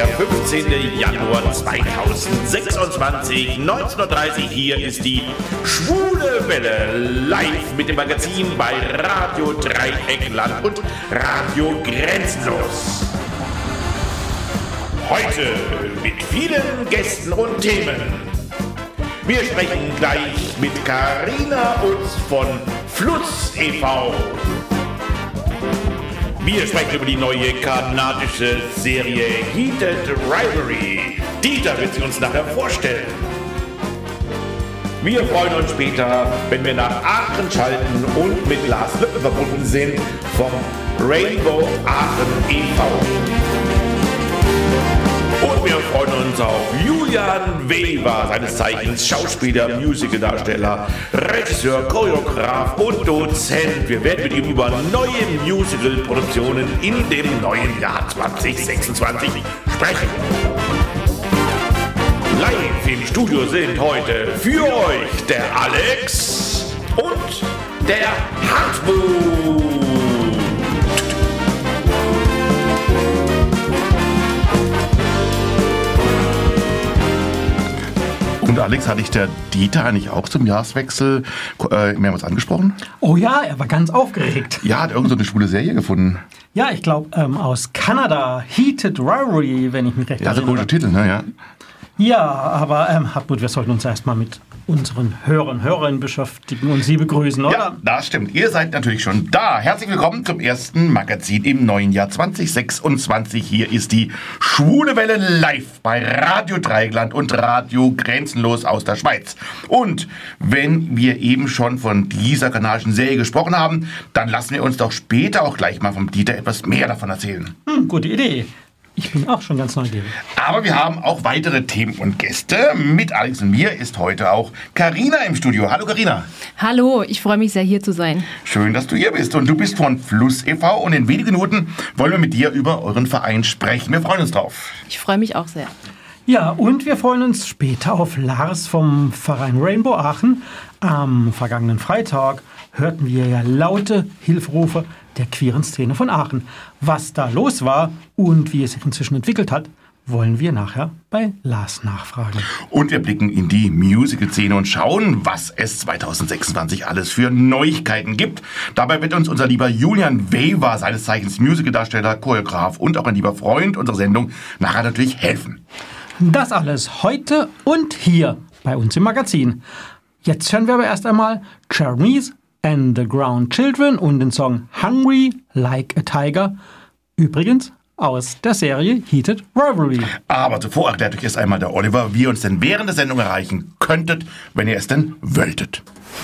der 15. Januar 2026, 19:30 Uhr. Hier ist die Schwule Welle live mit dem Magazin bei Radio Dreieckland und Radio Grenzenlos. Heute mit vielen Gästen und Themen. Wir sprechen gleich mit Carina Utz von Fluss e.V. Wir sprechen über die neue kanadische Serie Heated Rivalry. Dieter wird sie uns nachher vorstellen. Wir freuen uns später, wenn wir nach Aachen schalten und mit Lars Lübbe verbunden sind vom Rainbow Aachen e.V. Und wir freuen uns auf Julian Weber, seines Zeichens Schauspieler, Musicaldarsteller, Regisseur, Choreograf und Dozent. Wir werden mit ihm über neue Musical-Produktionen in dem neuen Jahr 2026 sprechen. Live im Studio sind heute für euch der Alex und der Hartmut. Und Alex, hatte ich der Dieter eigentlich auch zum Jahreswechsel mehrmals angesprochen? Oh ja, er war ganz aufgeregt. Ja, hat irgend so eine schwule Serie gefunden. Ja, ich glaube aus Kanada, Heated Rivalry, wenn ich mich recht erinnere. Ja, so komischer Titel, ne? Ja. Ja, aber Hartmut, wir sollten uns erstmal mit unseren Hörerinnen beschäftigen und sie begrüßen, oder? Ja, das stimmt. Ihr seid natürlich schon da. Herzlich willkommen zum ersten Magazin im neuen Jahr 2026. Hier ist die Schwule Welle live bei Radio Dreieckland und Radio Grenzenlos aus der Schweiz. Und wenn wir eben schon von dieser kanadischen Serie gesprochen haben, dann lassen wir uns doch später auch gleich mal vom Dieter etwas mehr davon erzählen. Gute Idee. Ich bin auch schon ganz neugierig. Aber wir haben auch weitere Themen und Gäste. Mit Alex und mir ist heute auch Carina im Studio. Hallo Carina. Hallo, ich freue mich sehr, hier zu sein. Schön, dass du hier bist. Und du bist von Fluss e.V. und in wenigen Minuten wollen wir mit dir über euren Verein sprechen. Wir freuen uns drauf. Ich freue mich auch sehr. Ja, und wir freuen uns später auf Lars vom Verein Rainbow Aachen. Am vergangenen Freitag hörten wir ja laute Hilferufe der queeren Szene von Aachen. Was da los war und wie es sich inzwischen entwickelt hat, wollen wir nachher bei Lars nachfragen. Und wir blicken in die Musical-Szene und schauen, was es 2026 alles für Neuigkeiten gibt. Dabei wird uns unser lieber Julian Weber, seines Zeichens Musicaldarsteller, Choreograf und auch ein lieber Freund unserer Sendung, nachher natürlich helfen. Das alles heute und hier bei uns im Magazin. Jetzt hören wir aber erst einmal Cherries and the Ground Children und den Song Hungry Like a Tiger, übrigens aus der Serie Heated Rivalry. Aber zuvor erklärt euch erst einmal der Oliver, wie ihr uns denn während der Sendung erreichen könntet, wenn ihr es denn wolltet.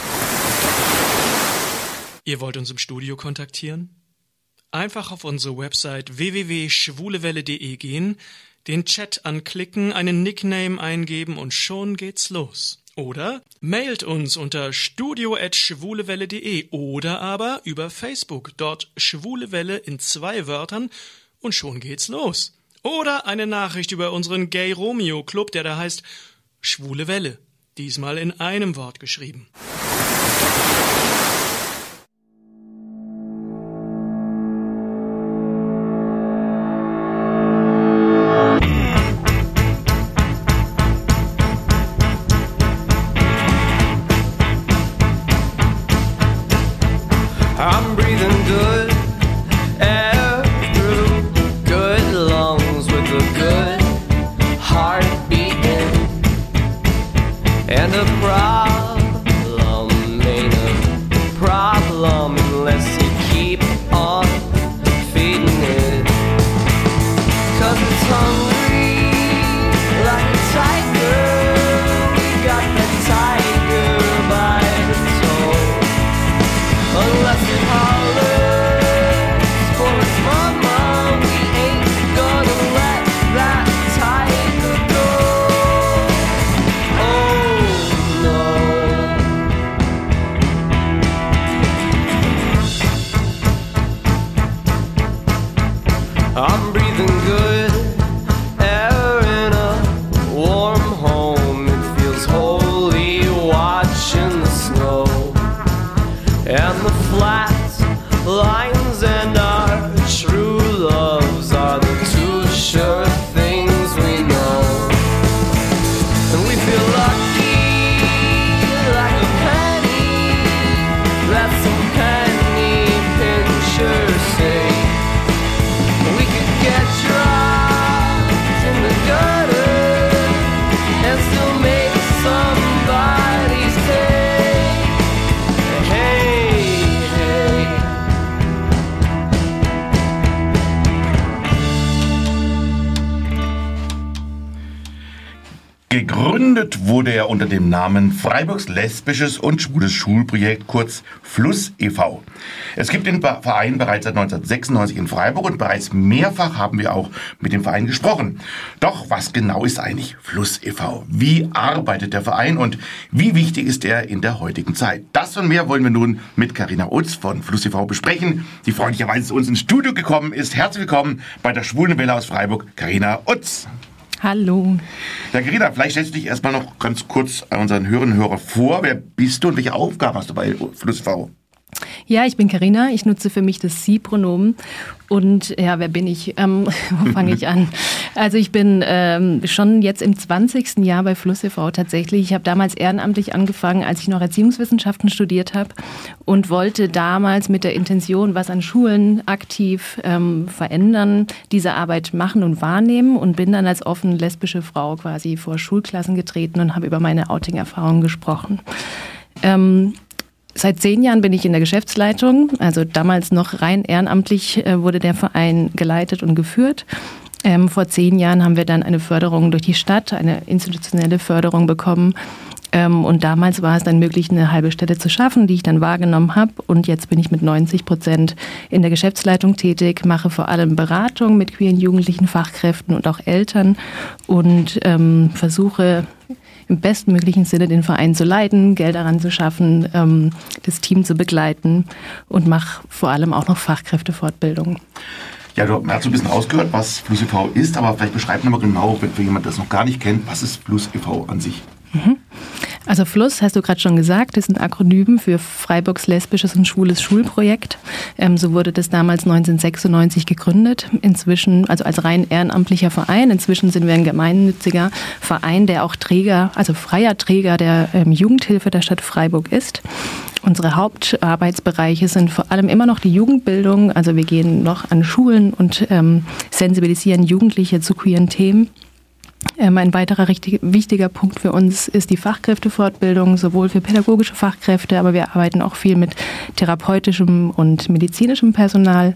Ihr wollt uns im Studio kontaktieren? Einfach auf unsere Website www.schwulewelle.de gehen, den Chat anklicken, einen Nickname eingeben und schon geht's los. Oder mailt uns unter studio@schwulewelle.de oder aber über Facebook, dort Schwulewelle in 2 Wörtern und schon geht's los. Oder eine Nachricht über unseren Gay Romeo Club, der da heißt Schwule Welle, diesmal in einem Wort geschrieben. I'm breathing good air through good lungs with a good heart beating. And a problem ain't a problem unless you keep on feeding it. 'Cause it's hungry like a tiger. We got the tiger by the toe. Unless it hollers for its mama, we ain't gonna let that tiger go. Oh no. Gegründet wurde er unter dem Namen Freiburgs lesbisches und schwules Schulprojekt, kurz Fluss e.V. Es gibt den Verein bereits seit 1996 in Freiburg und bereits mehrfach haben wir auch mit dem Verein gesprochen. Doch was genau ist eigentlich Fluss e.V.? Wie arbeitet der Verein und wie wichtig ist er in der heutigen Zeit? Das und mehr wollen wir nun mit Carina Utz von Fluss e.V. besprechen, die freundlicherweise zu uns ins Studio gekommen ist. Herzlich willkommen bei der Schwulen Welle aus Freiburg, Carina Utz. Hallo. Ja, Carina, vielleicht stellst du dich erstmal noch ganz kurz unseren Hörerinnen und Hörern vor. Wer bist du und welche Aufgaben hast du bei Fluss e.V.? Ja, ich bin Carina. Ich nutze für mich das Sie-Pronomen. Und ja, wer bin ich? Wo fange ich an? Also ich bin schon jetzt im 20. Jahr bei Fluss e.V. tatsächlich. Ich habe damals ehrenamtlich angefangen, als ich noch Erziehungswissenschaften studiert habe und wollte damals mit der Intention, was an Schulen aktiv verändern, diese Arbeit machen und wahrnehmen und bin dann als offen lesbische Frau quasi vor Schulklassen getreten und habe über meine Outing-Erfahrungen gesprochen. Seit 10 Jahren bin ich in der Geschäftsleitung, also damals noch rein ehrenamtlich wurde der Verein geleitet und geführt. Vor 10 Jahren haben wir dann eine Förderung durch die Stadt, eine institutionelle Förderung bekommen. Und damals war es dann möglich, eine halbe Stelle zu schaffen, die ich dann wahrgenommen habe. Und jetzt bin ich mit 90% in der Geschäftsleitung tätig, mache vor allem Beratung mit queeren Jugendlichen, Fachkräften und auch Eltern und versuche im bestmöglichen Sinne den Verein zu leiten, Geld daran zu schaffen, das Team zu begleiten und mache vor allem auch noch Fachkräftefortbildung. Ja, du hast so ein bisschen rausgehört, was Fluss e.V. ist, aber vielleicht beschreib nochmal genau, wenn jemand das noch gar nicht kennt, was ist Fluss e.V. an sich? Also Fluss, hast du gerade schon gesagt, ist ein Akronym für Freiburgs lesbisches und schwules Schulprojekt. So wurde das damals 1996 gegründet. Inzwischen, also als rein ehrenamtlicher Verein, inzwischen sind wir ein gemeinnütziger Verein, der auch Träger, also freier Träger der Jugendhilfe der Stadt Freiburg ist. Unsere Hauptarbeitsbereiche sind vor allem immer noch die Jugendbildung. Also wir gehen noch an Schulen und sensibilisieren Jugendliche zu queeren Themen. Ein weiterer wichtiger Punkt für uns ist die Fachkräftefortbildung, sowohl für pädagogische Fachkräfte, aber wir arbeiten auch viel mit therapeutischem und medizinischem Personal.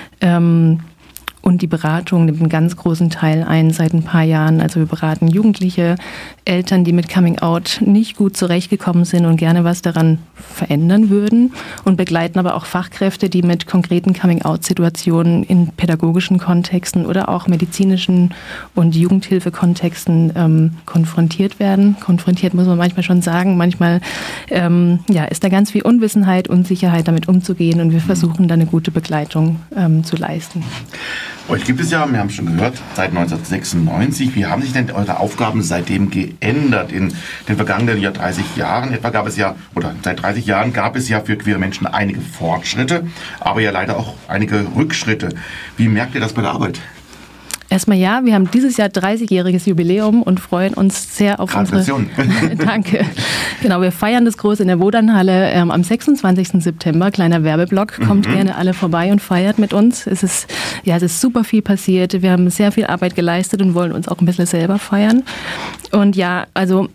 Und die Beratung nimmt einen ganz großen Teil ein seit ein paar Jahren. Also wir beraten Jugendliche, Eltern, die mit Coming Out nicht gut zurechtgekommen sind und gerne was daran verändern würden und begleiten aber auch Fachkräfte, die mit konkreten Coming Out-Situationen in pädagogischen Kontexten oder auch medizinischen und Jugendhilfekontexten konfrontiert werden. Konfrontiert muss man manchmal schon sagen. Manchmal ist da ganz viel Unwissenheit, Unsicherheit, damit umzugehen und wir versuchen da eine gute Begleitung zu leisten. Euch gibt es ja, wir haben es schon gehört, seit 1996. Wie haben sich denn eure Aufgaben seitdem geändert? In den vergangenen 30 Jahren etwa seit 30 Jahren gab es ja für queere Menschen einige Fortschritte, aber ja leider auch einige Rückschritte. Wie merkt ihr das bei der Arbeit? Erstmal ja, wir haben dieses Jahr 30-jähriges Jubiläum und freuen uns sehr auf unsere... Danke. Genau, wir feiern das groß in der Wodanhalle am 26. September. Kleiner Werbeblock. Kommt gerne alle vorbei und feiert mit uns. Es ist super viel passiert. Wir haben sehr viel Arbeit geleistet und wollen uns auch ein bisschen selber feiern. Und ja, also...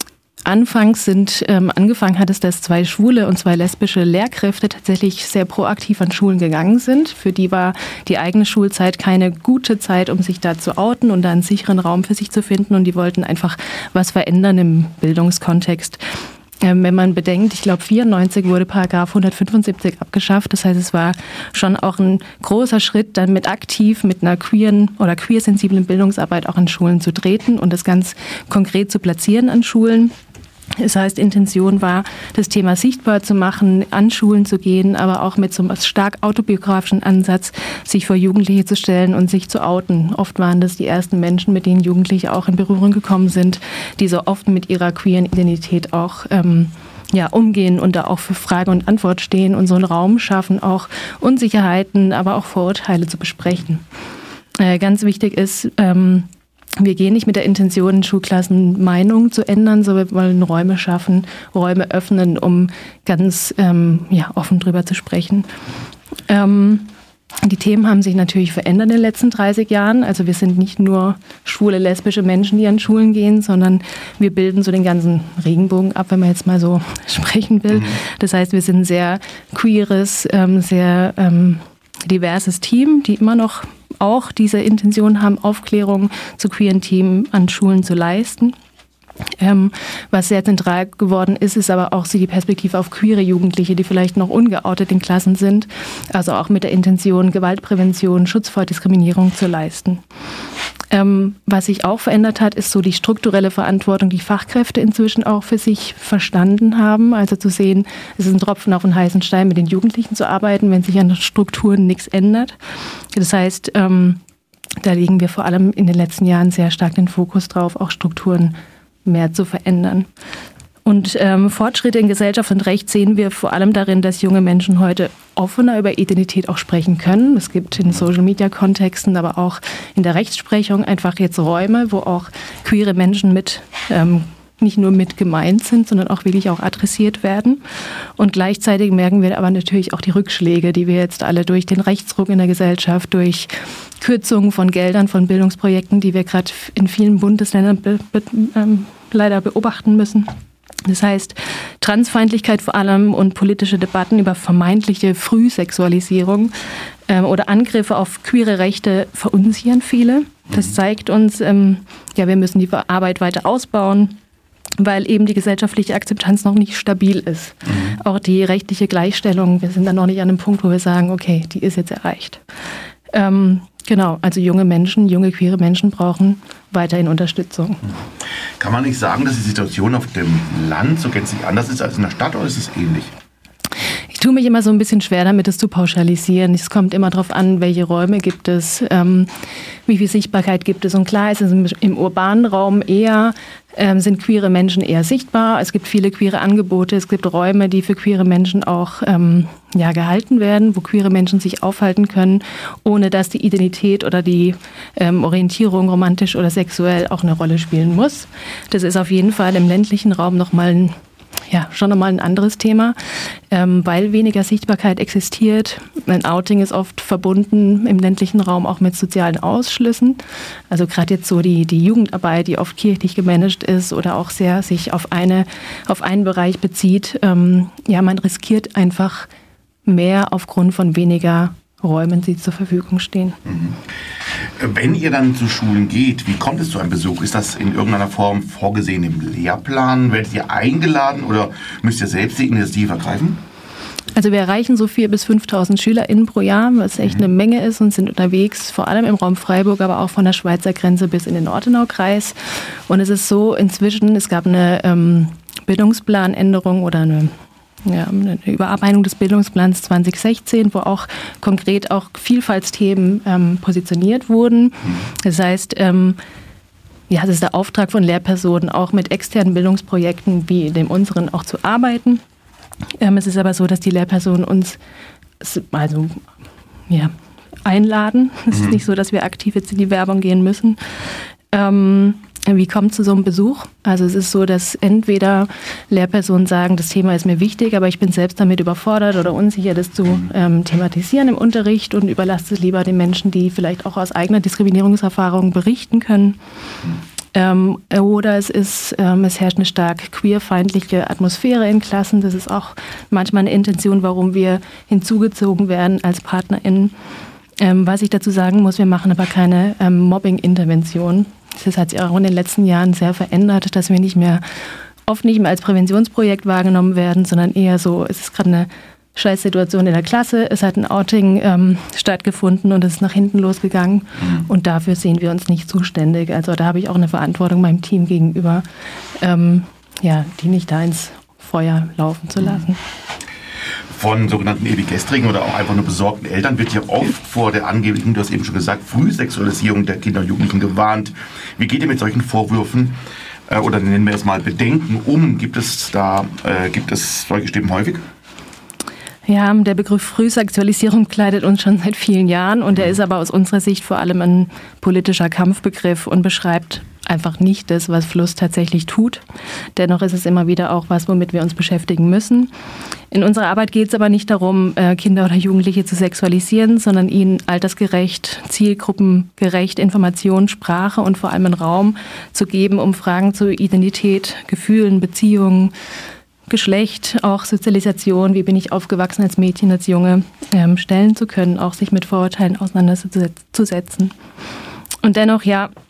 Angefangen hat es, dass 2 schwule und 2 lesbische Lehrkräfte tatsächlich sehr proaktiv an Schulen gegangen sind. Für die war die eigene Schulzeit keine gute Zeit, um sich da zu outen und da einen sicheren Raum für sich zu finden. Und die wollten einfach was verändern im Bildungskontext. Wenn man bedenkt, ich glaube 1994 wurde Paragraph 175 abgeschafft. Das heißt, es war schon auch ein großer Schritt, dann mit einer queeren oder queersensiblen Bildungsarbeit auch an Schulen zu treten und das ganz konkret zu platzieren an Schulen. Das heißt, Intention war, das Thema sichtbar zu machen, an Schulen zu gehen, aber auch mit so einem stark autobiografischen Ansatz, sich vor Jugendliche zu stellen und sich zu outen. Oft waren das die ersten Menschen, mit denen Jugendliche auch in Berührung gekommen sind, die so oft mit ihrer queeren Identität auch umgehen und da auch für Frage und Antwort stehen und so einen Raum schaffen, auch Unsicherheiten, aber auch Vorurteile zu besprechen. Ganz wichtig ist, wir gehen nicht mit der Intention, in Schulklassen Meinungen zu ändern, sondern wir wollen Räume schaffen, Räume öffnen, um ganz offen drüber zu sprechen. Die Themen haben sich natürlich verändert in den letzten 30 Jahren. Also wir sind nicht nur schwule, lesbische Menschen, die an Schulen gehen, sondern wir bilden so den ganzen Regenbogen ab, wenn man jetzt mal so sprechen will. Das heißt, wir sind ein sehr queeres, sehr diverses Team, die immer noch auch diese Intention haben, Aufklärung zu queeren Themen an Schulen zu leisten. Was sehr zentral geworden ist, ist aber auch die Perspektive auf queere Jugendliche, die vielleicht noch ungeoutet in Klassen sind, also auch mit der Intention, Gewaltprävention, Schutz vor Diskriminierung zu leisten. Was sich auch verändert hat, ist so die strukturelle Verantwortung, die Fachkräfte inzwischen auch für sich verstanden haben. Also zu sehen, es ist ein Tropfen auf einen heißen Stein, mit den Jugendlichen zu arbeiten, wenn sich an den Strukturen nichts ändert. Das heißt, da legen wir vor allem in den letzten Jahren sehr stark den Fokus drauf, auch Strukturen mehr zu verändern. Und Fortschritte in Gesellschaft und Recht sehen wir vor allem darin, dass junge Menschen heute offener über Identität auch sprechen können. Es gibt in Social-Media-Kontexten, aber auch in der Rechtsprechung einfach jetzt Räume, wo auch queere Menschen mit nicht nur mit gemeint sind, sondern auch wirklich auch adressiert werden. Und gleichzeitig merken wir aber natürlich auch die Rückschläge, die wir jetzt alle durch den Rechtsruck in der Gesellschaft, durch Kürzungen von Geldern, von Bildungsprojekten, die wir gerade in vielen Bundesländern leider beobachten müssen. Das heißt, Transfeindlichkeit vor allem und politische Debatten über vermeintliche Frühsexualisierung oder Angriffe auf queere Rechte verunsichern viele. Das zeigt uns, wir müssen die Arbeit weiter ausbauen, weil eben die gesellschaftliche Akzeptanz noch nicht stabil ist. Auch die rechtliche Gleichstellung, wir sind da noch nicht an einem Punkt, wo wir sagen, okay, die ist jetzt erreicht. Genau, also junge queere Menschen brauchen weiterhin Unterstützung. Kann man nicht sagen, dass die Situation auf dem Land so gänzlich anders ist als in der Stadt, oder ist es ähnlich? Ich tue mich immer so ein bisschen schwer damit, es zu pauschalisieren. Es kommt immer darauf an, welche Räume gibt es, wie viel Sichtbarkeit gibt es. Und klar ist es im urbanen Raum eher, sind queere Menschen eher sichtbar. Es gibt viele queere Angebote, es gibt Räume, die für queere Menschen auch gehalten werden, wo queere Menschen sich aufhalten können, ohne dass die Identität oder die Orientierung romantisch oder sexuell auch eine Rolle spielen muss. Das ist auf jeden Fall im ländlichen Raum schon nochmal ein anderes Thema, weil weniger Sichtbarkeit existiert. Ein Outing ist oft verbunden im ländlichen Raum auch mit sozialen Ausschlüssen. Also gerade jetzt so die Jugendarbeit, die oft kirchlich gemanagt ist oder auch sehr sich auf einen Bereich bezieht. Man riskiert einfach mehr aufgrund von weniger Räumen, die zur Verfügung stehen. Wenn ihr dann zu Schulen geht, wie kommt es zu einem Besuch? Ist das in irgendeiner Form vorgesehen im Lehrplan? Werdet ihr eingeladen oder müsst ihr selbst die Initiative ergreifen? Also wir erreichen so 4.000 bis 5.000 SchülerInnen pro Jahr, was echt eine Menge ist, und sind unterwegs, vor allem im Raum Freiburg, aber auch von der Schweizer Grenze bis in den Ortenaukreis. Und es ist so, inzwischen, es gab eine Bildungsplanänderung oder eine Überarbeitung des Bildungsplans 2016, wo auch konkret auch Vielfaltsthemen positioniert wurden. Das heißt, das ist der Auftrag von Lehrpersonen, auch mit externen Bildungsprojekten wie dem unseren auch zu arbeiten. Es ist aber so, dass die Lehrpersonen uns einladen. Es ist nicht so, dass wir aktiv jetzt in die Werbung gehen müssen. Wie kommt es zu so einem Besuch? Also es ist so, dass entweder Lehrpersonen sagen, das Thema ist mir wichtig, aber ich bin selbst damit überfordert oder unsicher, das zu thematisieren im Unterricht, und überlasse es lieber den Menschen, die vielleicht auch aus eigener Diskriminierungserfahrung berichten können. Oder es herrscht eine stark queerfeindliche Atmosphäre in Klassen. Das ist auch manchmal eine Intention, warum wir hinzugezogen werden als PartnerInnen. Was ich dazu sagen muss, wir machen aber keine Mobbing-Intervention. Das hat sich auch in den letzten Jahren sehr verändert, dass wir oft nicht mehr als Präventionsprojekt wahrgenommen werden, sondern eher so, es ist gerade eine Scheißsituation in der Klasse, es hat ein Outing stattgefunden und es ist nach hinten losgegangen, und dafür sehen wir uns nicht zuständig. Also da habe ich auch eine Verantwortung meinem Team gegenüber, die nicht da ins Feuer laufen zu lassen. Von sogenannten ewig gestrigen oder auch einfach nur besorgten Eltern wird ja oft vor der angeblichen, du hast eben schon gesagt, Frühsexualisierung der Kinder und Jugendlichen gewarnt. Wie geht ihr mit solchen Vorwürfen oder nennen wir es mal Bedenken um? Gibt es solche Stimmen häufig? Ja, der Begriff Frühsexualisierung kleidet uns schon seit vielen Jahren, und er ist aber aus unserer Sicht vor allem ein politischer Kampfbegriff und beschreibt einfach nicht das, was Fluss tatsächlich tut. Dennoch ist es immer wieder auch was, womit wir uns beschäftigen müssen. In unserer Arbeit geht es aber nicht darum, Kinder oder Jugendliche zu sexualisieren, sondern ihnen altersgerecht, zielgruppengerecht Informationen, Sprache und vor allem einen Raum zu geben, um Fragen zu Identität, Gefühlen, Beziehungen, Geschlecht, auch Sozialisation, wie bin ich aufgewachsen als Mädchen, als Junge, stellen zu können, auch sich mit Vorurteilen auseinanderzusetzen. Und dennoch,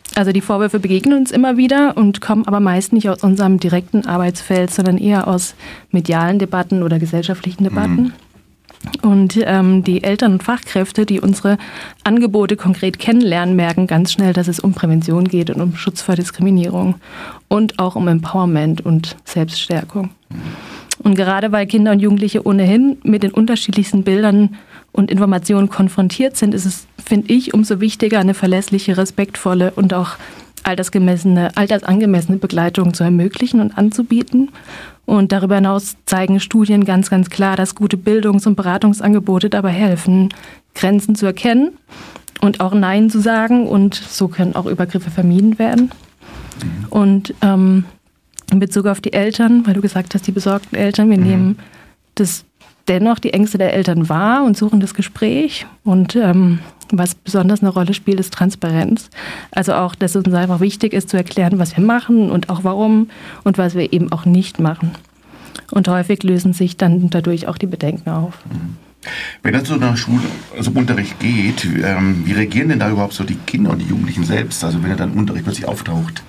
Also die Vorwürfe begegnen uns immer wieder und kommen aber meist nicht aus unserem direkten Arbeitsfeld, sondern eher aus medialen Debatten oder gesellschaftlichen Debatten. Und die Eltern und Fachkräfte, die unsere Angebote konkret kennenlernen, merken ganz schnell, dass es um Prävention geht und um Schutz vor Diskriminierung und auch um Empowerment und Selbststärkung. Und gerade weil Kinder und Jugendliche ohnehin mit den unterschiedlichsten Bildern und Informationen konfrontiert sind, ist es, finde ich, umso wichtiger, eine verlässliche, respektvolle und auch altersangemessene Begleitung zu ermöglichen und anzubieten. Und darüber hinaus zeigen Studien ganz, ganz klar, dass gute Bildungs- und Beratungsangebote dabei helfen, Grenzen zu erkennen und auch Nein zu sagen. Und so können auch Übergriffe vermieden werden. Und in Bezug auf die Eltern, weil du gesagt hast, die besorgten Eltern, wir nehmen das dennoch die Ängste der Eltern wahr und suchen das Gespräch. Und was besonders eine Rolle spielt, ist Transparenz. Also auch, dass es uns einfach wichtig ist, zu erklären, was wir machen und auch warum und was wir eben auch nicht machen. Und häufig lösen sich dann dadurch auch die Bedenken auf. Wenn es so nach Schule, also Unterricht geht, wie reagieren denn da überhaupt so die Kinder und die Jugendlichen selbst? Also wenn dann Unterricht plötzlich auftaucht?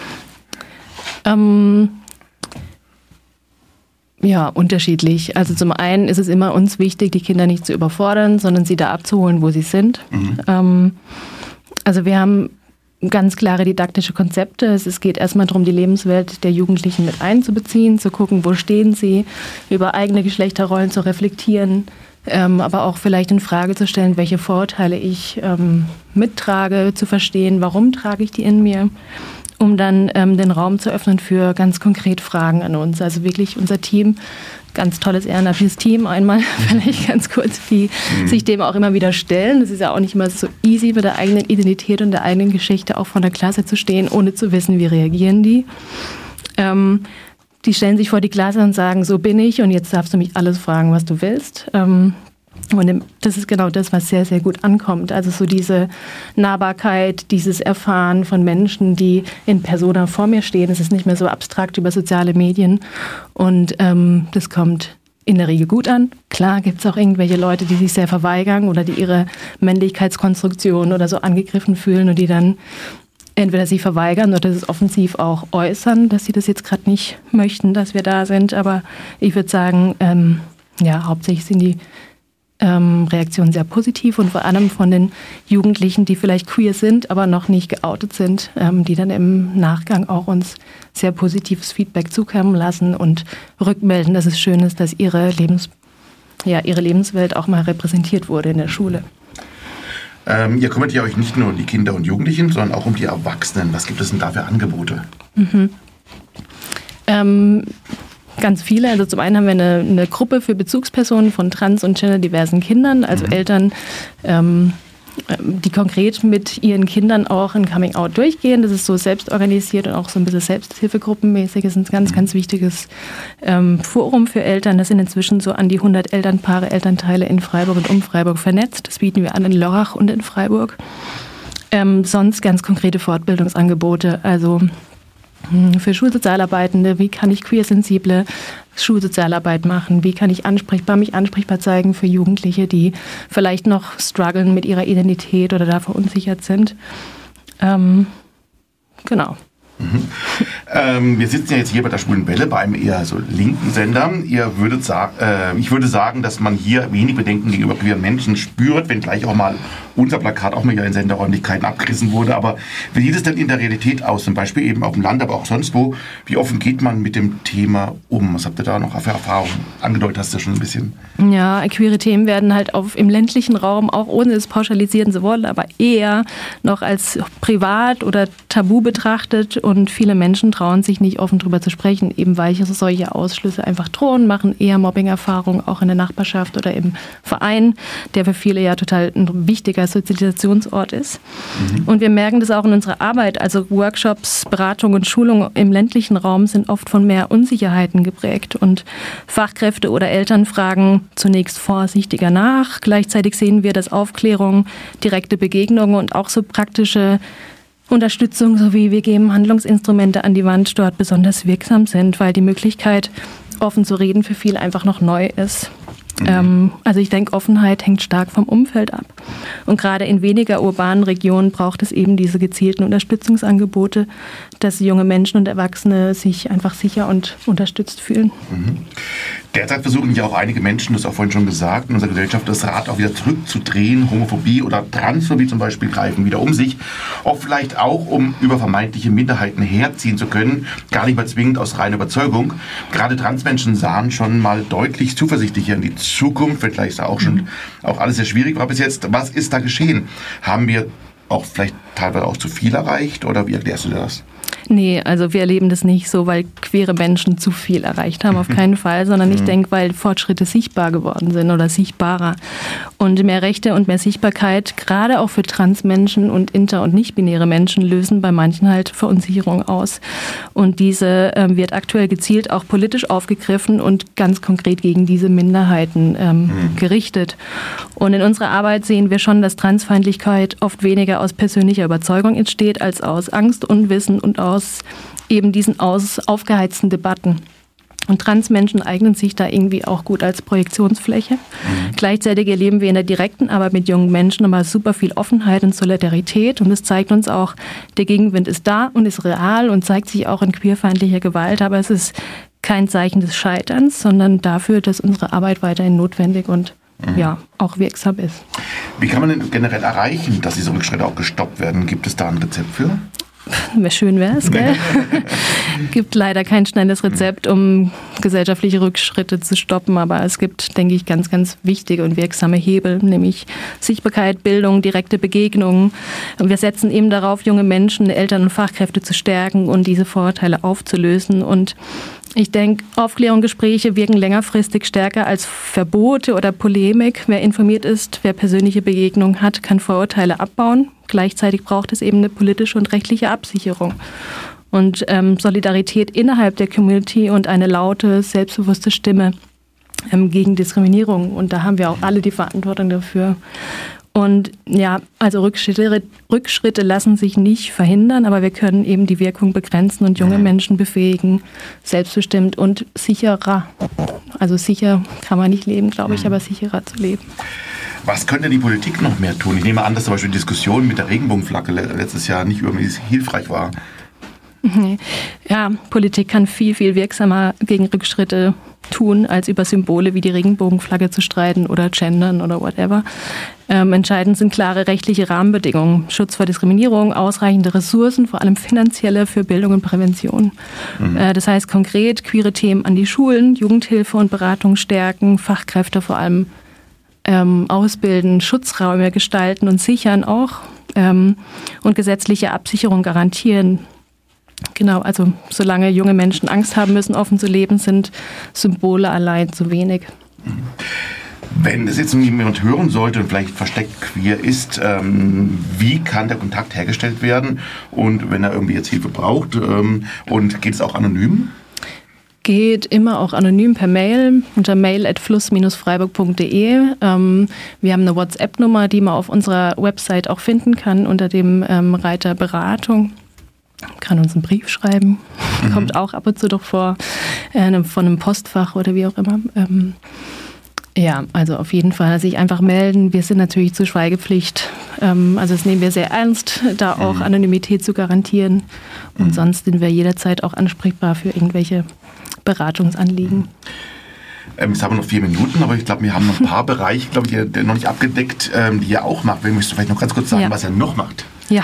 Ja, unterschiedlich. Also zum einen ist es immer uns wichtig, die Kinder nicht zu überfordern, sondern sie da abzuholen, wo sie sind. Also wir haben ganz klare didaktische Konzepte. Es geht erstmal darum, die Lebenswelt der Jugendlichen mit einzubeziehen, zu gucken, wo stehen sie, über eigene Geschlechterrollen zu reflektieren, aber auch vielleicht in Frage zu stellen, welche Vorurteile ich mittrage, zu verstehen, warum trage ich die in mir, um dann den Raum zu öffnen für ganz konkret Fragen an uns. Also wirklich unser Team, ganz tolles ehrenamtliches Team, einmal vielleicht ganz kurz, die sich dem auch immer wieder stellen. Es ist ja auch nicht immer so easy, mit der eigenen Identität und der eigenen Geschichte auch vor der Klasse zu stehen, ohne zu wissen, wie reagieren die. Die stellen sich vor die Klasse und sagen, so bin ich und jetzt darfst du mich alles fragen, was du willst. Und das ist genau das, was sehr, sehr gut ankommt. Also so diese Nahbarkeit, dieses Erfahren von Menschen, die in Persona vor mir stehen. Es ist nicht mehr so abstrakt über soziale Medien. Und das kommt in der Regel gut an. Klar gibt es auch irgendwelche Leute, die sich sehr verweigern oder die ihre Männlichkeitskonstruktion oder so angegriffen fühlen und die dann entweder sich verweigern oder das offensiv auch äußern, dass sie das jetzt gerade nicht möchten, dass wir da sind. Aber ich würde sagen, hauptsächlich sind die Reaktionen sehr positiv und vor allem von den Jugendlichen, die vielleicht queer sind, aber noch nicht geoutet sind, die dann im Nachgang auch uns sehr positives Feedback zukommen lassen und rückmelden, dass es schön ist, dass ihre Lebenswelt auch mal repräsentiert wurde in der Schule. Ihr kümmert ja euch nicht nur um die Kinder und Jugendlichen, sondern auch um die Erwachsenen. Was gibt es denn da für Angebote? Ganz viele. Also zum einen haben wir eine Gruppe für Bezugspersonen von trans- und genderdiversen Kindern, also Eltern, die konkret mit ihren Kindern auch ein Coming-out durchgehen. Das ist so selbstorganisiert und auch so ein bisschen selbsthilfegruppenmäßig. Das ist ein ganz, ganz wichtiges Forum für Eltern. Das sind inzwischen so an die 100 Elternpaare, Elternteile in Freiburg und um Freiburg vernetzt. Das bieten wir an in Lörrach und in Freiburg. Sonst ganz konkrete Fortbildungsangebote, also für Schulsozialarbeitende, wie kann ich queersensible Schulsozialarbeit machen, wie kann ich mich ansprechbar zeigen für Jugendliche, die vielleicht noch strugglen mit ihrer Identität oder da verunsichert sind. Genau. Wir sitzen ja jetzt hier bei der Schwulen Welle, bei einem eher so linken Sender. Ich würde sagen, dass man hier wenig Bedenken gegenüber queeren Menschen spürt, wenngleich auch mal unser Plakat auch mal in Senderräumlichkeiten abgerissen wurde. Aber wie sieht es denn in der Realität aus? Zum Beispiel eben auf dem Land, aber auch sonst wo. Wie offen geht man mit dem Thema um? Was habt ihr da noch für Erfahrungen? Angedeutet hast du schon ein bisschen. Ja, queere Themen werden halt im ländlichen Raum, auch ohne es pauschalisieren zu wollen, aber eher noch als privat oder tabu betrachtet. Und viele Menschen trauen sich nicht offen drüber zu sprechen, eben weil solche Ausschlüsse einfach drohen, machen eher Mobbing-Erfahrungen auch in der Nachbarschaft oder im Verein, der für viele ja total ein wichtiger Sozialisationsort ist. Und wir merken das auch in unserer Arbeit. Also Workshops, Beratung und Schulung im ländlichen Raum sind oft von mehr Unsicherheiten geprägt. Und Fachkräfte oder Eltern fragen zunächst vorsichtiger nach. Gleichzeitig sehen wir, dass Aufklärung, direkte Begegnungen und auch so praktische Unterstützung sowie wir geben Handlungsinstrumente an die Wand dort besonders wirksam sind, weil die Möglichkeit, offen zu reden, für viele einfach noch neu ist. Also ich denke, Offenheit hängt stark vom Umfeld ab. Und gerade in weniger urbanen Regionen braucht es eben diese gezielten Unterstützungsangebote, dass junge Menschen und Erwachsene sich einfach sicher und unterstützt fühlen. Derzeit versuchen ja auch einige Menschen, das auch vorhin schon gesagt, in unserer Gesellschaft das Rad auch wieder zurückzudrehen. Homophobie oder Transphobie zum Beispiel greifen wieder um sich. Oft vielleicht auch, um über vermeintliche Minderheiten herziehen zu können. Gar nicht mal zwingend aus reiner Überzeugung. Gerade Transmenschen sahen schon mal deutlich zuversichtlicher in die Zukunft. Vielleicht ist da auch schon auch alles sehr schwierig war bis jetzt. Was ist da geschehen? Haben wir auch vielleicht teilweise auch zu viel erreicht? Oder wie erklärst du das? Nee, also wir erleben das nicht so, weil queere Menschen zu viel erreicht haben, auf keinen Fall, sondern ich denke, weil Fortschritte sichtbar geworden sind oder sichtbarer. Und mehr Rechte und mehr Sichtbarkeit, gerade auch für Transmenschen und inter- und nicht-binäre Menschen, lösen bei manchen halt Verunsicherung aus. Und diese wird aktuell gezielt auch politisch aufgegriffen und ganz konkret gegen diese Minderheiten gerichtet. Und in unserer Arbeit sehen wir schon, dass Transfeindlichkeit oft weniger aus persönlicher Überzeugung entsteht, als aus Angst, Unwissen und aus eben diesen aufgeheizten Debatten. Und Transmenschen eignen sich da irgendwie auch gut als Projektionsfläche. Gleichzeitig erleben wir in der direkten Arbeit mit jungen Menschen aber super viel Offenheit und Solidarität. Und es zeigt uns auch, der Gegenwind ist da und ist real und zeigt sich auch in queerfeindlicher Gewalt. Aber es ist kein Zeichen des Scheiterns, sondern dafür, dass unsere Arbeit weiterhin notwendig und auch wirksam ist. Wie kann man denn generell erreichen, dass diese Rückschritte auch gestoppt werden? Gibt es da ein Rezept für? Schön wäre es, gell? Gibt leider kein schnelles Rezept, um gesellschaftliche Rückschritte zu stoppen, aber es gibt, denke ich, ganz, ganz wichtige und wirksame Hebel, nämlich Sichtbarkeit, Bildung, direkte Begegnungen. Und wir setzen eben darauf, junge Menschen, Eltern und Fachkräfte zu stärken und diese Vorurteile aufzulösen. Und ich denke, Aufklärung, Gespräche wirken längerfristig stärker als Verbote oder Polemik. Wer informiert ist, wer persönliche Begegnungen hat, kann Vorurteile abbauen. Gleichzeitig braucht es eben eine politische und rechtliche Absicherung. Und Solidarität innerhalb der Community und eine laute, selbstbewusste Stimme gegen Diskriminierung. Und da haben wir auch alle die Verantwortung dafür. Und ja, also Rückschritte lassen sich nicht verhindern, aber wir können eben die Wirkung begrenzen und junge Menschen befähigen, selbstbestimmt und sicherer. Also sicher kann man nicht leben, glaube ich, aber sicherer zu leben. Was könnte die Politik noch mehr tun? Ich nehme an, dass zum Beispiel die Diskussion mit der Regenbogenflagge letztes Jahr nicht irgendwie hilfreich war. Ja, Politik kann viel, viel wirksamer gegen Rückschritte tun, als über Symbole wie die Regenbogenflagge zu streiten oder gendern oder whatever. Entscheidend sind klare rechtliche Rahmenbedingungen, Schutz vor Diskriminierung, ausreichende Ressourcen, vor allem finanzielle für Bildung und Prävention. Das heißt konkret queere Themen an die Schulen, Jugendhilfe und Beratung stärken, Fachkräfte vor allem ausbilden, Schutzräume gestalten und sichern auch und gesetzliche Absicherung garantieren. Genau, also solange junge Menschen Angst haben müssen, offen zu leben, sind Symbole allein zu wenig. Wenn das jetzt jemand hören sollte und vielleicht versteckt queer ist, wie kann der Kontakt hergestellt werden? Und wenn er irgendwie jetzt Hilfe braucht, und geht es auch anonym? Geht immer auch anonym per Mail unter mail@fluss-freiburg.de. Wir haben eine WhatsApp-Nummer, die man auf unserer Website auch finden kann unter dem Reiter Beratung. Kann uns einen Brief schreiben, kommt auch ab und zu doch vor, von einem Postfach oder wie auch immer. Ja, also auf jeden Fall sich einfach melden. Wir sind natürlich zur Schweigepflicht. Also das nehmen wir sehr ernst, da auch Anonymität zu garantieren. Und sonst sind wir jederzeit auch ansprechbar für irgendwelche Beratungsanliegen. Jetzt haben wir noch 4 Minuten, aber ich glaube, wir haben noch ein paar Bereiche, glaube ich, die noch nicht abgedeckt, die ihr auch macht. Möchtest du vielleicht noch ganz kurz sagen, was ihr noch macht? Ja.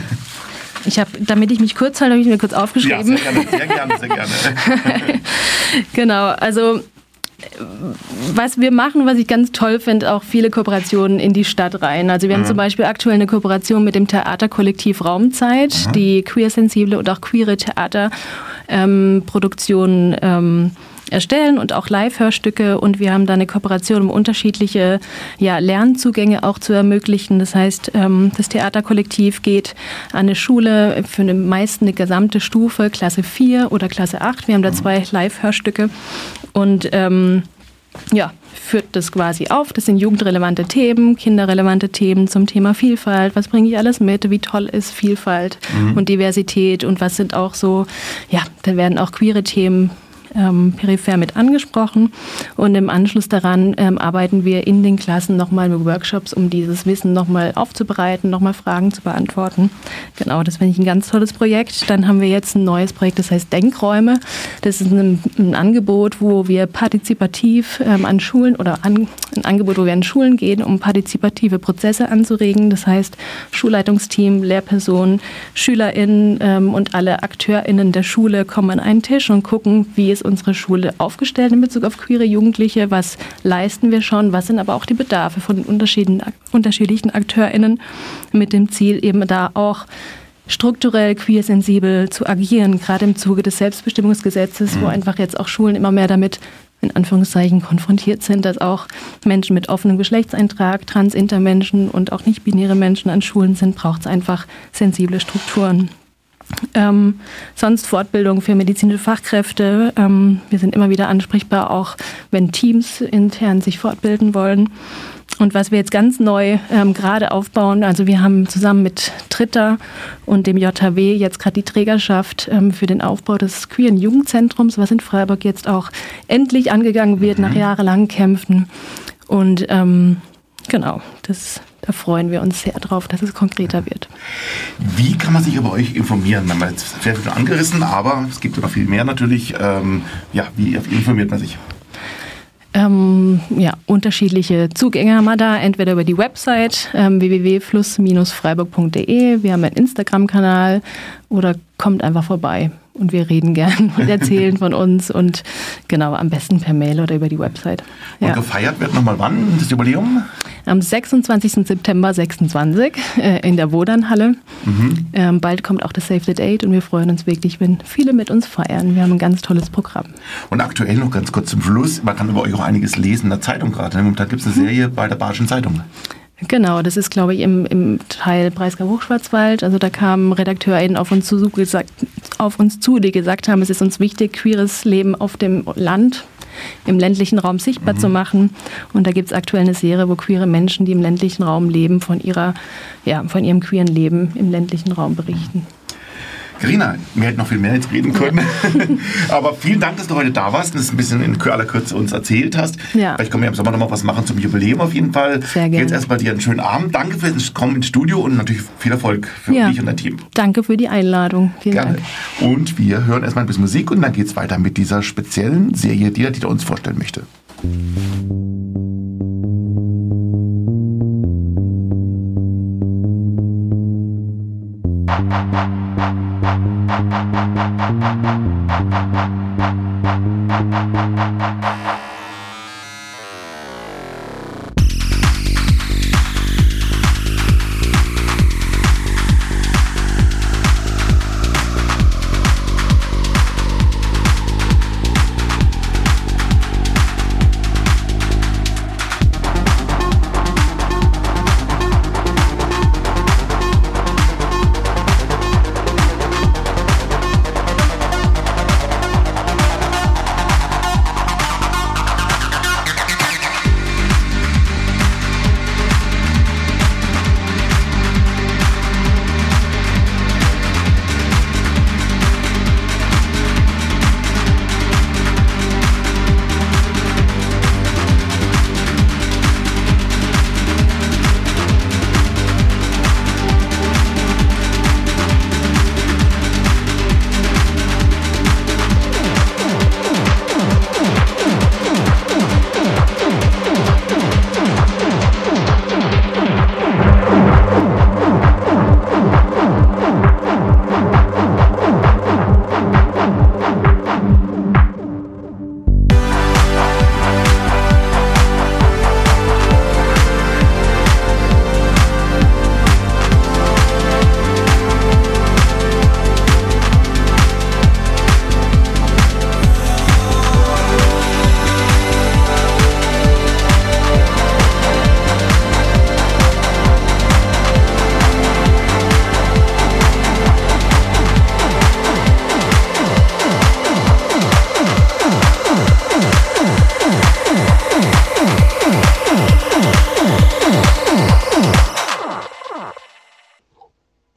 Damit ich mich kurz halte, habe ich mir kurz aufgeschrieben. Ja, sehr gerne. Genau, also was wir machen, was ich ganz toll finde, auch viele Kooperationen in die Stadt rein. Also wir haben zum Beispiel aktuell eine Kooperation mit dem Theaterkollektiv Raumzeit, die queersensible und auch queere Theaterproduktionen erstellen und auch Live-Hörstücke, und wir haben da eine Kooperation, um unterschiedliche Lernzugänge auch zu ermöglichen. Das heißt, das Theaterkollektiv geht an eine Schule für meist eine gesamte Stufe, Klasse 4 oder Klasse 8. Wir haben da 2 Live-Hörstücke und führt das quasi auf. Das sind jugendrelevante Themen, kinderrelevante Themen zum Thema Vielfalt. Was bringe ich alles mit? Wie toll ist Vielfalt und Diversität? Und was sind auch so, da werden auch queere Themen peripher mit angesprochen. Und im Anschluss daran arbeiten wir in den Klassen nochmal mit Workshops, um dieses Wissen nochmal aufzubereiten, nochmal Fragen zu beantworten. Genau, das finde ich ein ganz tolles Projekt. Dann haben wir jetzt ein neues Projekt, das heißt Denkräume. Das ist ein Angebot, wo wir partizipativ an Schulen oder ein Angebot, wo wir an Schulen gehen, um partizipative Prozesse anzuregen. Das heißt, Schulleitungsteam, Lehrpersonen, SchülerInnen und alle AkteurInnen der Schule kommen an einen Tisch und gucken, wie ist unsere Schule aufgestellt in Bezug auf queere Jugendliche, was leisten wir schon, was sind aber auch die Bedarfe von den unterschiedlichen AkteurInnen, mit dem Ziel eben da auch strukturell queersensibel zu agieren, gerade im Zuge des Selbstbestimmungsgesetzes, wo einfach jetzt auch Schulen immer mehr damit in Anführungszeichen konfrontiert sind, dass auch Menschen mit offenem Geschlechtseintrag, Trans-Intermenschen und auch nicht-binäre Menschen an Schulen sind, braucht es einfach sensible Strukturen. Sonst Fortbildung für medizinische Fachkräfte. Wir sind immer wieder ansprechbar, auch wenn Teams intern sich fortbilden wollen. Und was wir jetzt ganz neu gerade aufbauen, also wir haben zusammen mit Tritter und dem JHW jetzt gerade die Trägerschaft für den Aufbau des queeren Jugendzentrums, was in Freiburg jetzt auch endlich angegangen wird nach jahrelangem Kämpfen. Und genau, da freuen wir uns sehr drauf, dass es konkreter wird. Wie kann man sich über euch informieren? Wir haben jetzt sehr viel angerissen, aber es gibt noch viel mehr natürlich. Wie informiert man sich? Unterschiedliche Zugänge haben wir da, entweder über die Website www.fluss-freiburg.de, wir haben einen Instagram-Kanal oder kommt einfach vorbei und wir reden gern und erzählen von uns und genau, am besten per Mail oder über die Website. Und gefeiert wird nochmal wann, das Jubiläum? Am 26. September 26 in der Wodanhalle. Bald kommt auch das Save the Date und wir freuen uns wirklich, wenn viele mit uns feiern. Wir haben ein ganz tolles Programm. Und aktuell noch ganz kurz zum Schluss, man kann über euch auch einiges lesen in der Zeitung gerade. Momentan gibt es eine Serie bei der Badischen Zeitung. Genau, das ist, glaube ich, im Teil Breisgau-Hochschwarzwald. Also da kamen RedakteurInnen auf uns zu, die gesagt haben, es ist uns wichtig, queeres Leben auf dem Land, im ländlichen Raum sichtbar zu machen. Und da gibt es aktuell eine Serie, wo queere Menschen, die im ländlichen Raum leben, von ihrem queeren Leben im ländlichen Raum berichten. Carina, wir hätten noch viel mehr jetzt reden können. Aber vielen Dank, dass du heute da warst und das ein bisschen in aller Kürze uns erzählt hast. Ja. Vielleicht können wir im Sommer noch mal was machen zum Jubiläum auf jeden Fall. Sehr gerne. Jetzt erstmal dir einen schönen Abend. Danke fürs Kommen ins Studio und natürlich viel Erfolg für dich und dein Team. Danke für die Einladung. Vielen Dank. Und wir hören erstmal ein bisschen Musik und dann geht es weiter mit dieser speziellen Serie, die er uns vorstellen möchte.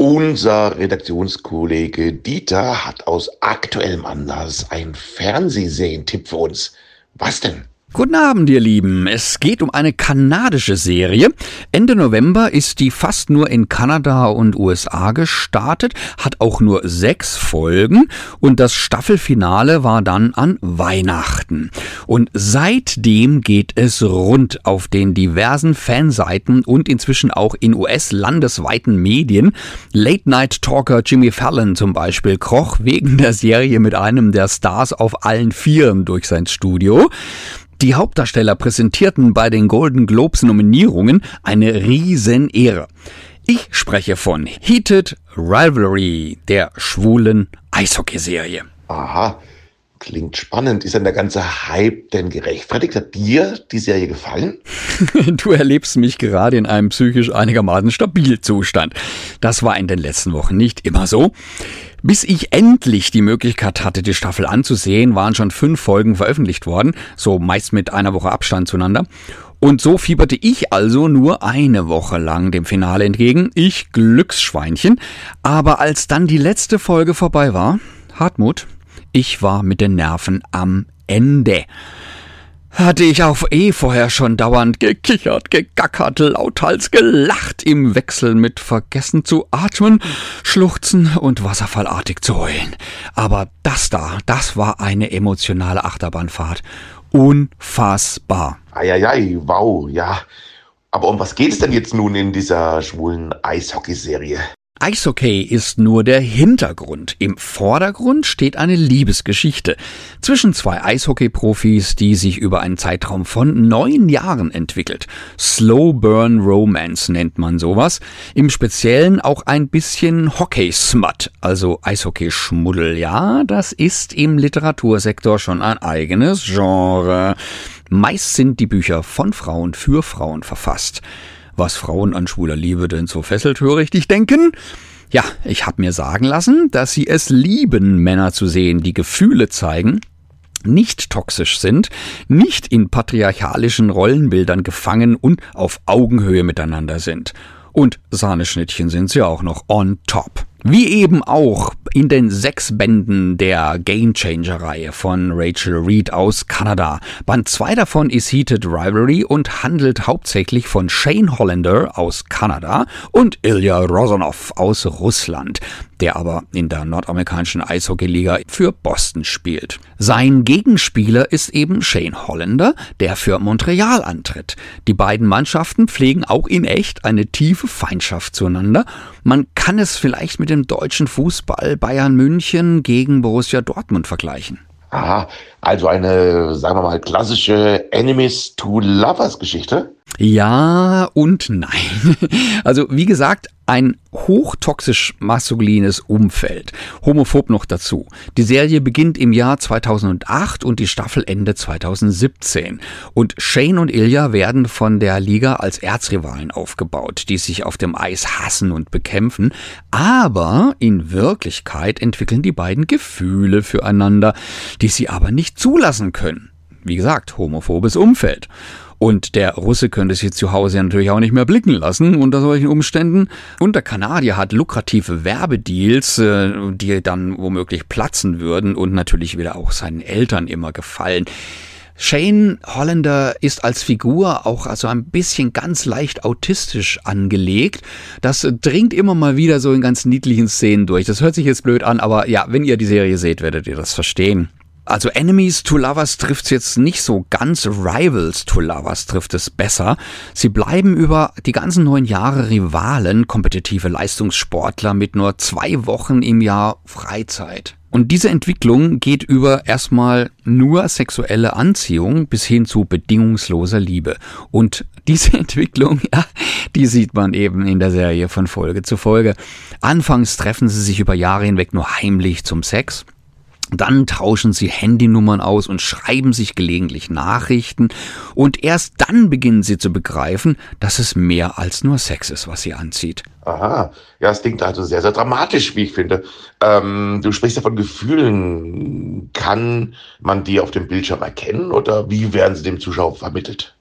Unser Redaktionskollege Dieter hat aus aktuellem Anlass einen Fernsehserientipp für uns. Was denn? Guten Abend, ihr Lieben. Es geht um eine kanadische Serie. Ende November ist die fast nur in Kanada und USA gestartet, hat auch nur 6 Folgen und das Staffelfinale war dann an Weihnachten. Und seitdem geht es rund auf den diversen Fanseiten und inzwischen auch in US-landesweiten Medien. Late-Night-Talker Jimmy Fallon zum Beispiel kroch wegen der Serie mit einem der Stars auf allen Vieren durch sein Studio. Die Hauptdarsteller präsentierten bei den Golden Globes Nominierungen eine Riesenehre. Ich spreche von Heated Rivalry, der schwulen Eishockeyserie. Aha, klingt spannend. Ist denn der ganze Hype denn gerechtfertigt? Hat dir die Serie gefallen? Du erlebst mich gerade in einem psychisch einigermaßen stabilen Zustand. Das war in den letzten Wochen nicht immer so. Bis ich endlich die Möglichkeit hatte, die Staffel anzusehen, waren schon 5 Folgen veröffentlicht worden, so meist mit einer Woche Abstand zueinander. Und so fieberte ich also nur eine Woche lang dem Finale entgegen, ich Glücksschweinchen. Aber als dann die letzte Folge vorbei war, Hartmut, ich war mit den Nerven am Ende. Hatte ich auch vorher schon dauernd gekichert, gegackert, lauthals gelacht, im Wechsel mit vergessen zu atmen, schluchzen und wasserfallartig zu heulen. Aber das war eine emotionale Achterbahnfahrt. Unfassbar. Eieiei, wow, ja. Aber um was geht es denn jetzt nun in dieser schwulen Eishockeyserie? Eishockey ist nur der Hintergrund. Im Vordergrund steht eine Liebesgeschichte zwischen 2 Eishockey-Profis, die sich über einen Zeitraum von 9 Jahren entwickelt. Slow Burn Romance nennt man sowas. Im Speziellen auch ein bisschen Hockey-Smut, also Eishockey-Schmuddel. Ja, das ist im Literatursektor schon ein eigenes Genre. Meist sind die Bücher von Frauen für Frauen verfasst. Was Frauen an schwuler Liebe denn so fesselt, höre ich dich denken? Ja, ich habe mir sagen lassen, dass sie es lieben, Männer zu sehen, die Gefühle zeigen, nicht toxisch sind, nicht in patriarchalischen Rollenbildern gefangen und auf Augenhöhe miteinander sind. Und Sahneschnittchen sind sie auch noch on top. Wie eben auch in den 6 Bänden der Gamechanger-Reihe von Rachel Reed aus Kanada. Band 2 davon ist Heated Rivalry und handelt hauptsächlich von Shane Hollander aus Kanada und Ilya Rozanov aus Russland, der aber in der nordamerikanischen Eishockeyliga für Boston spielt. Sein Gegenspieler ist eben Shane Hollander, der für Montreal antritt. Die beiden Mannschaften pflegen auch in echt eine tiefe Feindschaft zueinander. Man kann es vielleicht mit dem deutschen Fußball Bayern München gegen Borussia Dortmund vergleichen. Aha, also eine, sagen wir mal, klassische Enemies to Lovers Geschichte? Ja und nein. Also wie gesagt, ein hochtoxisch maskulines Umfeld. Homophob noch dazu. Die Serie beginnt im Jahr 2008 und die Staffel endet 2017. Und Shane und Ilya werden von der Liga als Erzrivalen aufgebaut, die sich auf dem Eis hassen und bekämpfen. Aber in Wirklichkeit entwickeln die beiden Gefühle füreinander, die sie aber nicht zulassen können. Wie gesagt, homophobes Umfeld. Und der Russe könnte sich zu Hause natürlich auch nicht mehr blicken lassen unter solchen Umständen. Und der Kanadier hat lukrative Werbedeals, die dann womöglich platzen würden und natürlich wieder auch seinen Eltern immer gefallen. Shane Hollander ist als Figur auch also ein bisschen ganz leicht autistisch angelegt. Das dringt immer mal wieder so in ganz niedlichen Szenen durch. Das hört sich jetzt blöd an, aber ja, wenn ihr die Serie seht, werdet ihr das verstehen. Also Enemies to Lovers trifft's jetzt nicht so ganz, Rivals to Lovers trifft es besser. Sie bleiben über die ganzen 9 Jahre Rivalen, kompetitive Leistungssportler mit nur 2 Wochen im Jahr Freizeit. Und diese Entwicklung geht über erstmal nur sexuelle Anziehung bis hin zu bedingungsloser Liebe. Und diese Entwicklung, ja, die sieht man eben in der Serie von Folge zu Folge. Anfangs treffen sie sich über Jahre hinweg nur heimlich zum Sex. Dann tauschen sie Handynummern aus und schreiben sich gelegentlich Nachrichten. Und erst dann beginnen sie zu begreifen, dass es mehr als nur Sex ist, was sie anzieht. Aha, ja, es klingt also sehr, sehr dramatisch, wie ich finde. Du sprichst ja von Gefühlen. Kann man die auf dem Bildschirm erkennen oder wie werden sie dem Zuschauer vermittelt?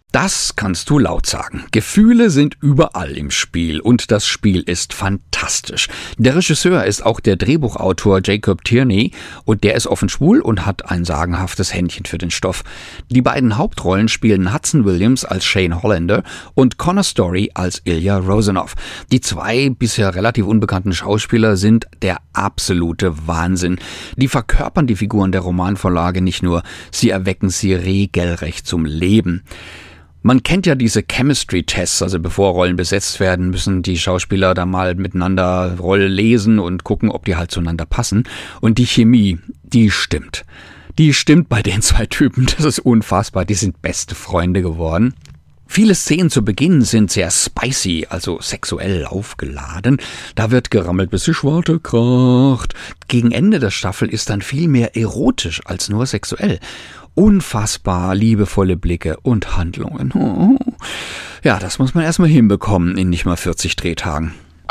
Das kannst du laut sagen. Gefühle sind überall im Spiel und das Spiel ist fantastisch. Der Regisseur ist auch der Drehbuchautor Jacob Tierney und der ist offen schwul und hat ein sagenhaftes Händchen für den Stoff. Die beiden Hauptrollen spielen Hudson Williams als Shane Hollander und Connor Story als Ilya Rozanov. Die zwei bisher relativ unbekannten Schauspieler sind der absolute Wahnsinn. Die verkörpern die Figuren der Romanvorlage nicht nur, sie erwecken sie regelrecht zum Leben. Man kennt ja diese Chemistry-Tests, also bevor Rollen besetzt werden, müssen die Schauspieler da mal miteinander Rolle lesen und gucken, ob die halt zueinander passen. Und die Chemie, die stimmt. Die stimmt bei den zwei Typen, das ist unfassbar, die sind beste Freunde geworden. Viele Szenen zu Beginn sind sehr spicy, also sexuell aufgeladen. Da wird gerammelt, bis die Schwarte kracht. Gegen Ende der Staffel ist dann viel mehr erotisch als nur sexuell. Unfassbar liebevolle Blicke und Handlungen. Ja, das muss man erstmal hinbekommen in nicht mal 40 Drehtagen.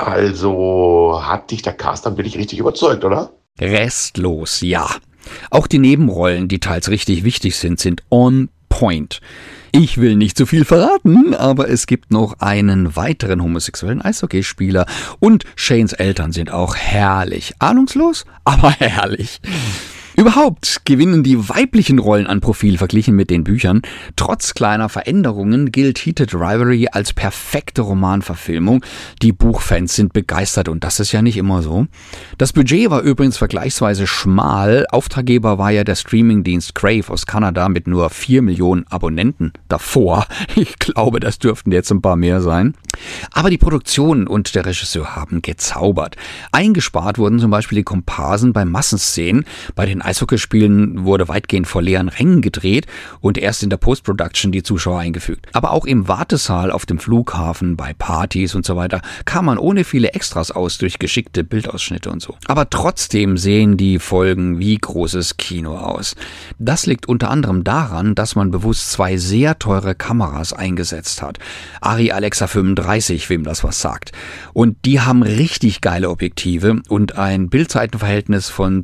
Also hat dich der Cast dann wirklich richtig überzeugt, oder? Restlos, ja. Auch die Nebenrollen, die teils richtig wichtig sind, sind on point. Ich will nicht zu viel verraten, aber es gibt noch einen weiteren homosexuellen Eishockeyspieler und Shanes Eltern sind auch herrlich. Ahnungslos, aber herrlich. Überhaupt gewinnen die weiblichen Rollen an Profil verglichen mit den Büchern. Trotz kleiner Veränderungen gilt Heated Rivalry als perfekte Romanverfilmung. Die Buchfans sind begeistert und das ist ja nicht immer so. Das Budget war übrigens vergleichsweise schmal. Auftraggeber war ja der Streamingdienst Crave aus Kanada mit nur 4 Millionen Abonnenten davor. Ich glaube, das dürften jetzt ein paar mehr sein. Aber die Produktion und der Regisseur haben gezaubert. Eingespart wurden zum Beispiel die Komparsen bei Massenszenen. Bei den Eishockeyspielen wurde weitgehend vor leeren Rängen gedreht und erst in der Post-Production die Zuschauer eingefügt. Aber auch im Wartesaal auf dem Flughafen, bei Partys und so weiter kam man ohne viele Extras aus durch geschickte Bildausschnitte und so. Aber trotzdem sehen die Folgen wie großes Kino aus. Das liegt unter anderem daran, dass man bewusst 2 sehr teure Kameras eingesetzt hat. Arri Alexa 35, wem das was sagt. Und die haben richtig geile Objektive und ein Bildzeitenverhältnis von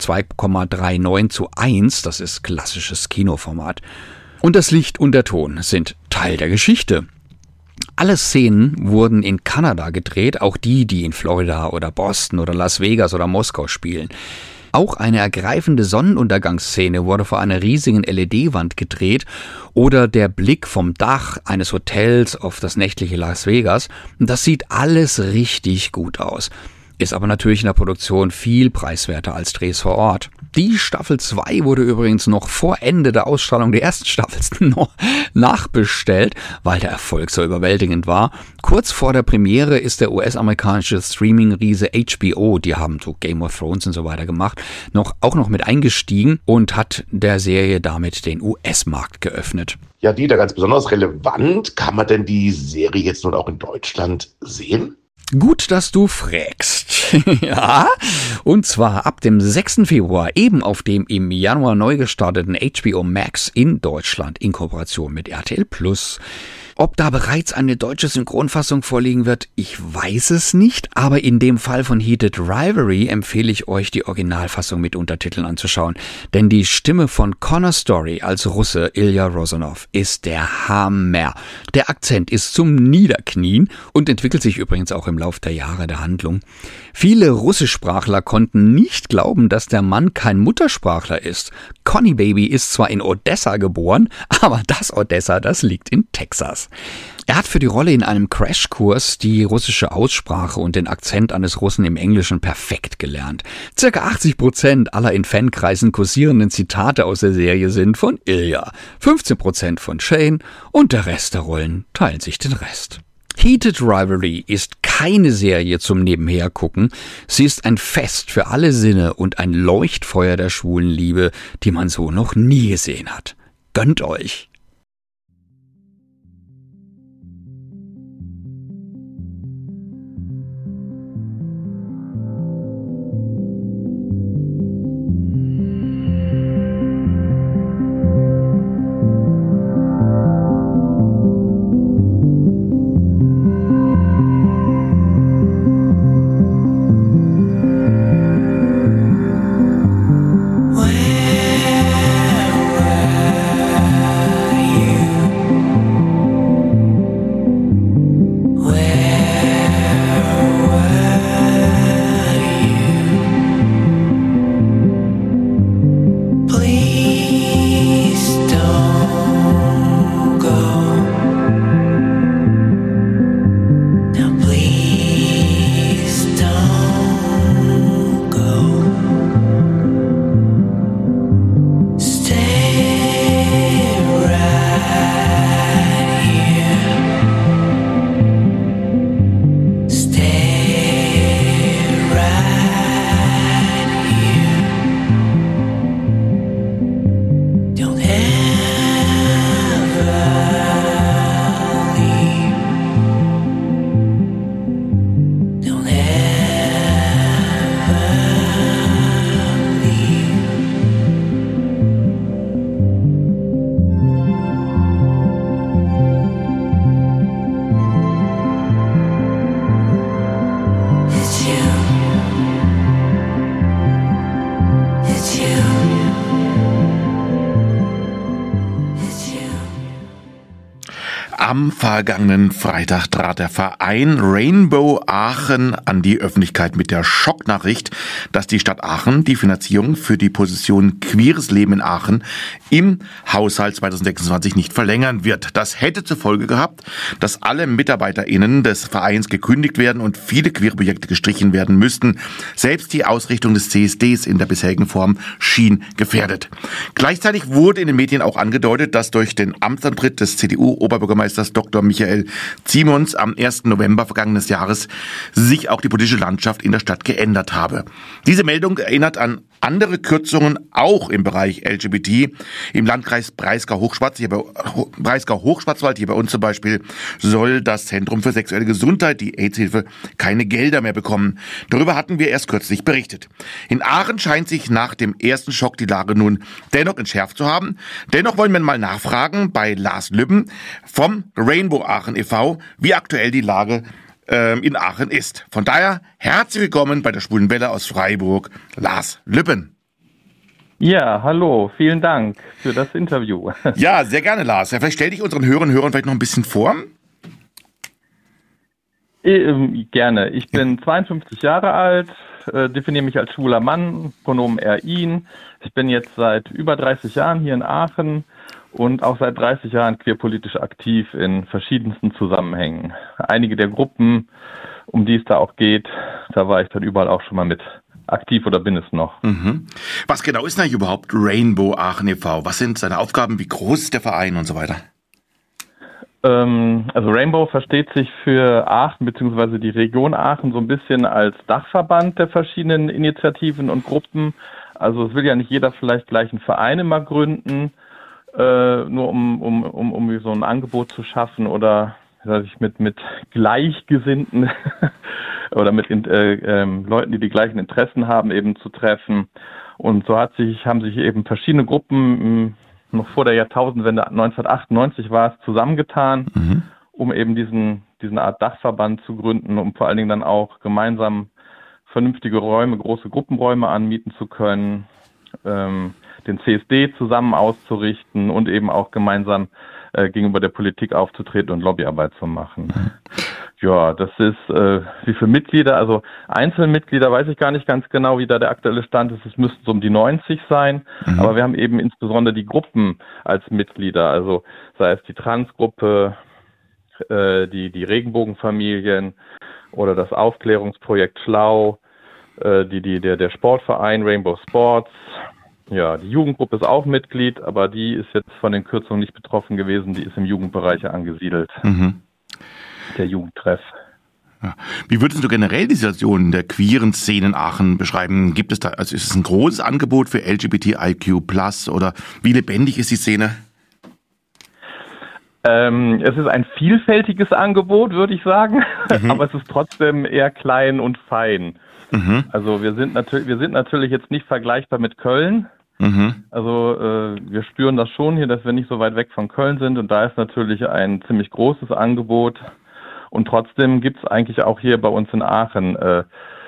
2,39:1, das ist klassisches Kinoformat. Und das Licht und der Ton sind Teil der Geschichte. Alle Szenen wurden in Kanada gedreht, auch die in Florida oder Boston oder Las Vegas oder Moskau spielen. Auch eine ergreifende Sonnenuntergangsszene wurde vor einer riesigen LED-Wand gedreht oder der Blick vom Dach eines Hotels auf das nächtliche Las Vegas. Das sieht alles richtig gut aus. Ist aber natürlich in der Produktion viel preiswerter als Drehs vor Ort. Die Staffel 2 wurde übrigens noch vor Ende der Ausstrahlung der ersten Staffel noch nachbestellt, weil der Erfolg so überwältigend war. Kurz vor der Premiere ist der US-amerikanische Streaming-Riese HBO, die haben so Game of Thrones und so weiter gemacht, auch noch mit eingestiegen und hat der Serie damit den US-Markt geöffnet. Ja, Dieter, ganz besonders relevant. Kann man denn die Serie jetzt nun auch in Deutschland sehen? Gut, dass du fragst. Ja, und zwar ab dem 6. Februar, eben auf dem im Januar neu gestarteten HBO Max in Deutschland in Kooperation mit RTL+. Ob da bereits eine deutsche Synchronfassung vorliegen wird, ich weiß es nicht, aber in dem Fall von Heated Rivalry empfehle ich euch, die Originalfassung mit Untertiteln anzuschauen, denn die Stimme von Connor Story als Russe Ilya Rozanov ist der Hammer. Der Akzent ist zum Niederknien und entwickelt sich übrigens auch im Laufe der Jahre der Handlung. Viele Russischsprachler konnten nicht glauben, dass der Mann kein Muttersprachler ist. Conny Baby ist zwar in Odessa geboren, aber das Odessa, das liegt in Texas. Er hat für die Rolle in einem Crashkurs die russische Aussprache und den Akzent eines Russen im Englischen perfekt gelernt. Circa 80% aller in Fankreisen kursierenden Zitate aus der Serie sind von Ilya, 15% von Shane und der Rest der Rollen teilen sich den Rest. Heated Rivalry ist keine Serie zum Nebenhergucken. Sie ist ein Fest für alle Sinne und ein Leuchtfeuer der schwulen Liebe, die man so noch nie gesehen hat. Gönnt euch! Am vergangenen Freitag trat der Verein Rainbow Aachen an die Öffentlichkeit mit der Schocknachricht, dass die Stadt Aachen die Finanzierung für die Position Queeres Leben in Aachen im Haushalt 2026 nicht verlängern wird. Das hätte zur Folge gehabt, dass alle MitarbeiterInnen des Vereins gekündigt werden und viele queere Projekte gestrichen werden müssten. Selbst die Ausrichtung des CSDs in der bisherigen Form schien gefährdet. Gleichzeitig wurde in den Medien auch angedeutet, dass durch den Amtsantritt des CDU-Oberbürgermeisters Dr. Michael Simons am 1. November vergangenes Jahres sich auch die politische Landschaft in der Stadt geändert habe. Diese Meldung erinnert an andere Kürzungen auch im Bereich LGBT im Landkreis Breisgau-Hochschwarzwald, hier bei uns zum Beispiel, soll das Zentrum für sexuelle Gesundheit, die AIDS-Hilfe, keine Gelder mehr bekommen. Darüber hatten wir erst kürzlich berichtet. In Aachen scheint sich nach dem ersten Schock die Lage nun dennoch entschärft zu haben. Dennoch wollen wir mal nachfragen bei Lars Lübben vom Rainbow Aachen e.V., wie aktuell die Lage in Aachen ist. Von daher herzlich willkommen bei der Schwulen Welle aus Freiburg, Lars Lübben. Ja, hallo, vielen Dank für das Interview. Ja, sehr gerne, Lars. Ja, vielleicht stell dich unseren Hörern und Hörern vielleicht noch ein bisschen vor. Gerne. Ich bin 52 Jahre alt, definiere mich als schwuler Mann, Pronomen er, ihn. Ich bin jetzt seit über 30 Jahren hier in Aachen und auch seit 30 Jahren queerpolitisch aktiv in verschiedensten Zusammenhängen. Einige der Gruppen, um die es da auch geht, da war ich dann überall auch schon mal mit aktiv oder bin es noch. Mhm. Was genau ist eigentlich überhaupt Rainbow Aachen e.V.? Was sind seine Aufgaben? Wie groß ist der Verein und so weiter? Also Rainbow versteht sich für Aachen bzw. die Region Aachen so ein bisschen als Dachverband der verschiedenen Initiativen und Gruppen. Also es will ja nicht jeder vielleicht gleich einen Verein immer gründen, nur um so ein Angebot zu schaffen oder sich mit Gleichgesinnten oder mit Leuten, die die gleichen Interessen haben, eben zu treffen. Und so haben sich eben verschiedene Gruppen noch vor der Jahrtausendwende 1998 war es zusammengetan, um eben diesen Art Dachverband zu gründen, um vor allen Dingen dann auch gemeinsam vernünftige Räume, große Gruppenräume anmieten zu können, den CSD zusammen auszurichten und eben auch gemeinsam gegenüber der Politik aufzutreten und Lobbyarbeit zu machen. Ja, das ist, wie viele Mitglieder, also Einzelmitglieder weiß ich gar nicht ganz genau, wie da der aktuelle Stand ist. Es müssten so um die 90 sein, aber wir haben eben insbesondere die Gruppen als Mitglieder, also sei es die Transgruppe, die Regenbogenfamilien oder das Aufklärungsprojekt Schlau, der Sportverein Rainbow Sports. Ja, die Jugendgruppe ist auch Mitglied, aber die ist jetzt von den Kürzungen nicht betroffen gewesen, die ist im Jugendbereich angesiedelt. Der Jugendtreff. Ja. Wie würdest du generell die Situation der queeren Szene in Aachen beschreiben? Gibt es da, also ist es ein großes Angebot für LGBTIQ+ oder wie lebendig ist die Szene? Es ist ein vielfältiges Angebot, würde ich sagen, aber es ist trotzdem eher klein und fein. Also wir sind natürlich jetzt nicht vergleichbar mit Köln. Also wir spüren das schon hier, dass wir nicht so weit weg von Köln sind und da ist natürlich ein ziemlich großes Angebot. Und trotzdem gibt es eigentlich auch hier bei uns in Aachen für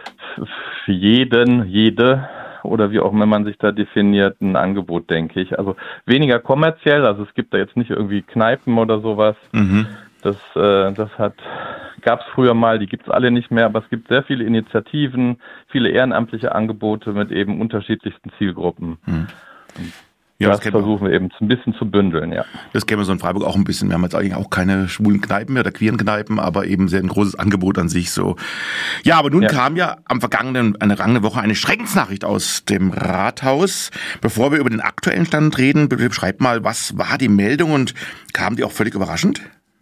jede oder wie auch immer man sich da definiert, ein Angebot, denke ich. Also weniger kommerziell, also es gibt da jetzt nicht irgendwie Kneipen oder sowas. Das gab es früher mal, die gibt es alle nicht mehr, aber es gibt sehr viele Initiativen, viele ehrenamtliche Angebote mit eben unterschiedlichsten Zielgruppen. Ja, das versuchen wir eben ein bisschen zu bündeln, ja. Das kennen wir so in Freiburg auch ein bisschen. Wir haben jetzt eigentlich auch keine schwulen Kneipen mehr oder queeren Kneipen, aber eben sehr ein großes Angebot an sich so. Ja, aber nun kam ja eine vergangene Woche eine Schreckensnachricht aus dem Rathaus. Bevor wir über den aktuellen Stand reden, beschreib mal, was war die Meldung und kam die auch völlig überraschend?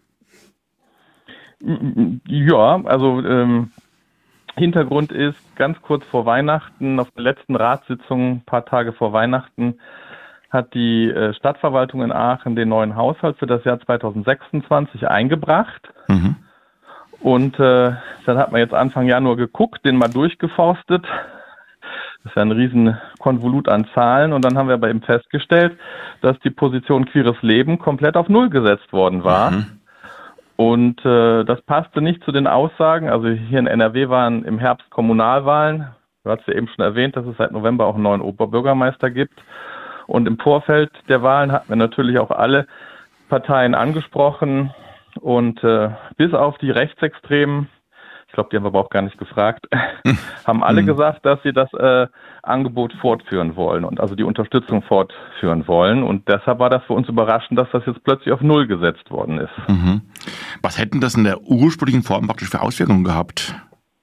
Ja, also Hintergrund ist, ganz kurz vor Weihnachten, auf der letzten Ratssitzung, ein paar Tage vor Weihnachten, hat die Stadtverwaltung in Aachen den neuen Haushalt für das Jahr 2026 eingebracht. Mhm. Und dann hat man jetzt Anfang Januar geguckt, den mal durchgeforstet. Das ist ja ein riesen Konvolut an Zahlen. Und dann haben wir aber eben festgestellt, dass die Position queeres Leben komplett auf Null gesetzt worden war. Mhm. Und das passte nicht zu den Aussagen. Also hier in NRW waren im Herbst Kommunalwahlen. Du hast ja eben schon erwähnt, dass es seit November auch einen neuen Oberbürgermeister gibt. Und im Vorfeld der Wahlen hatten wir natürlich auch alle Parteien angesprochen. Und bis auf die Rechtsextremen, ich glaube, die haben wir aber auch gar nicht gefragt, haben alle gesagt, dass sie das Angebot fortführen wollen und also die Unterstützung fortführen wollen. Und deshalb war das für uns überraschend, dass das jetzt plötzlich auf Null gesetzt worden ist. Mhm. Was hätten das in der ursprünglichen Form praktisch für Auswirkungen gehabt?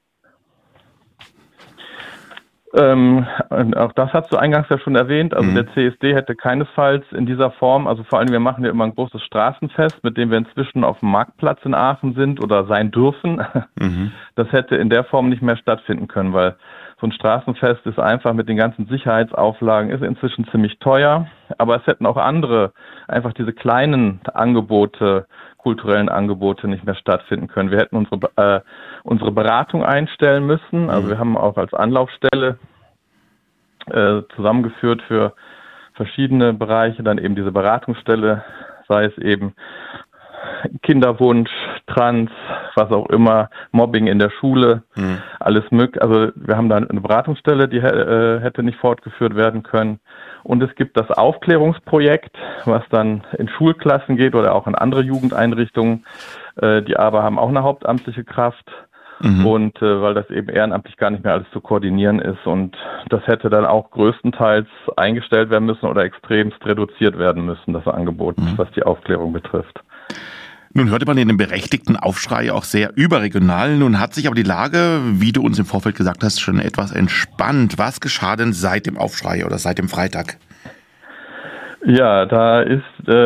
Und auch das hast du eingangs ja schon erwähnt. Also der CSD hätte keinesfalls in dieser Form, also vor allem wir machen ja immer ein großes Straßenfest, mit dem wir inzwischen auf dem Marktplatz in Aachen sind oder sein dürfen. Mhm. Das hätte in der Form nicht mehr stattfinden können, weil so ein Straßenfest ist einfach mit den ganzen Sicherheitsauflagen, ist inzwischen ziemlich teuer. Aber es hätten auch andere, einfach diese kleinen Angebote, kulturellen Angebote nicht mehr stattfinden können. Wir hätten unsere Beratung einstellen müssen. Also wir haben auch als Anlaufstelle zusammengeführt für verschiedene Bereiche, dann eben diese Beratungsstelle, sei es eben Kinderwunsch, Trans, was auch immer, Mobbing in der Schule, alles möglich. Also wir haben da eine Beratungsstelle, die hätte nicht fortgeführt werden können. Und es gibt das Aufklärungsprojekt, was dann in Schulklassen geht oder auch in andere Jugendeinrichtungen. Die aber haben auch eine hauptamtliche Kraft. Und weil das eben ehrenamtlich gar nicht mehr alles zu koordinieren ist. Und das hätte dann auch größtenteils eingestellt werden müssen oder extremst reduziert werden müssen, das Angebot, was die Aufklärung betrifft. Nun hörte man den berechtigten Aufschrei auch sehr überregional. Nun hat sich aber die Lage, wie du uns im Vorfeld gesagt hast, schon etwas entspannt. Was geschah denn seit dem Aufschrei oder seit dem Freitag? Ja, da ist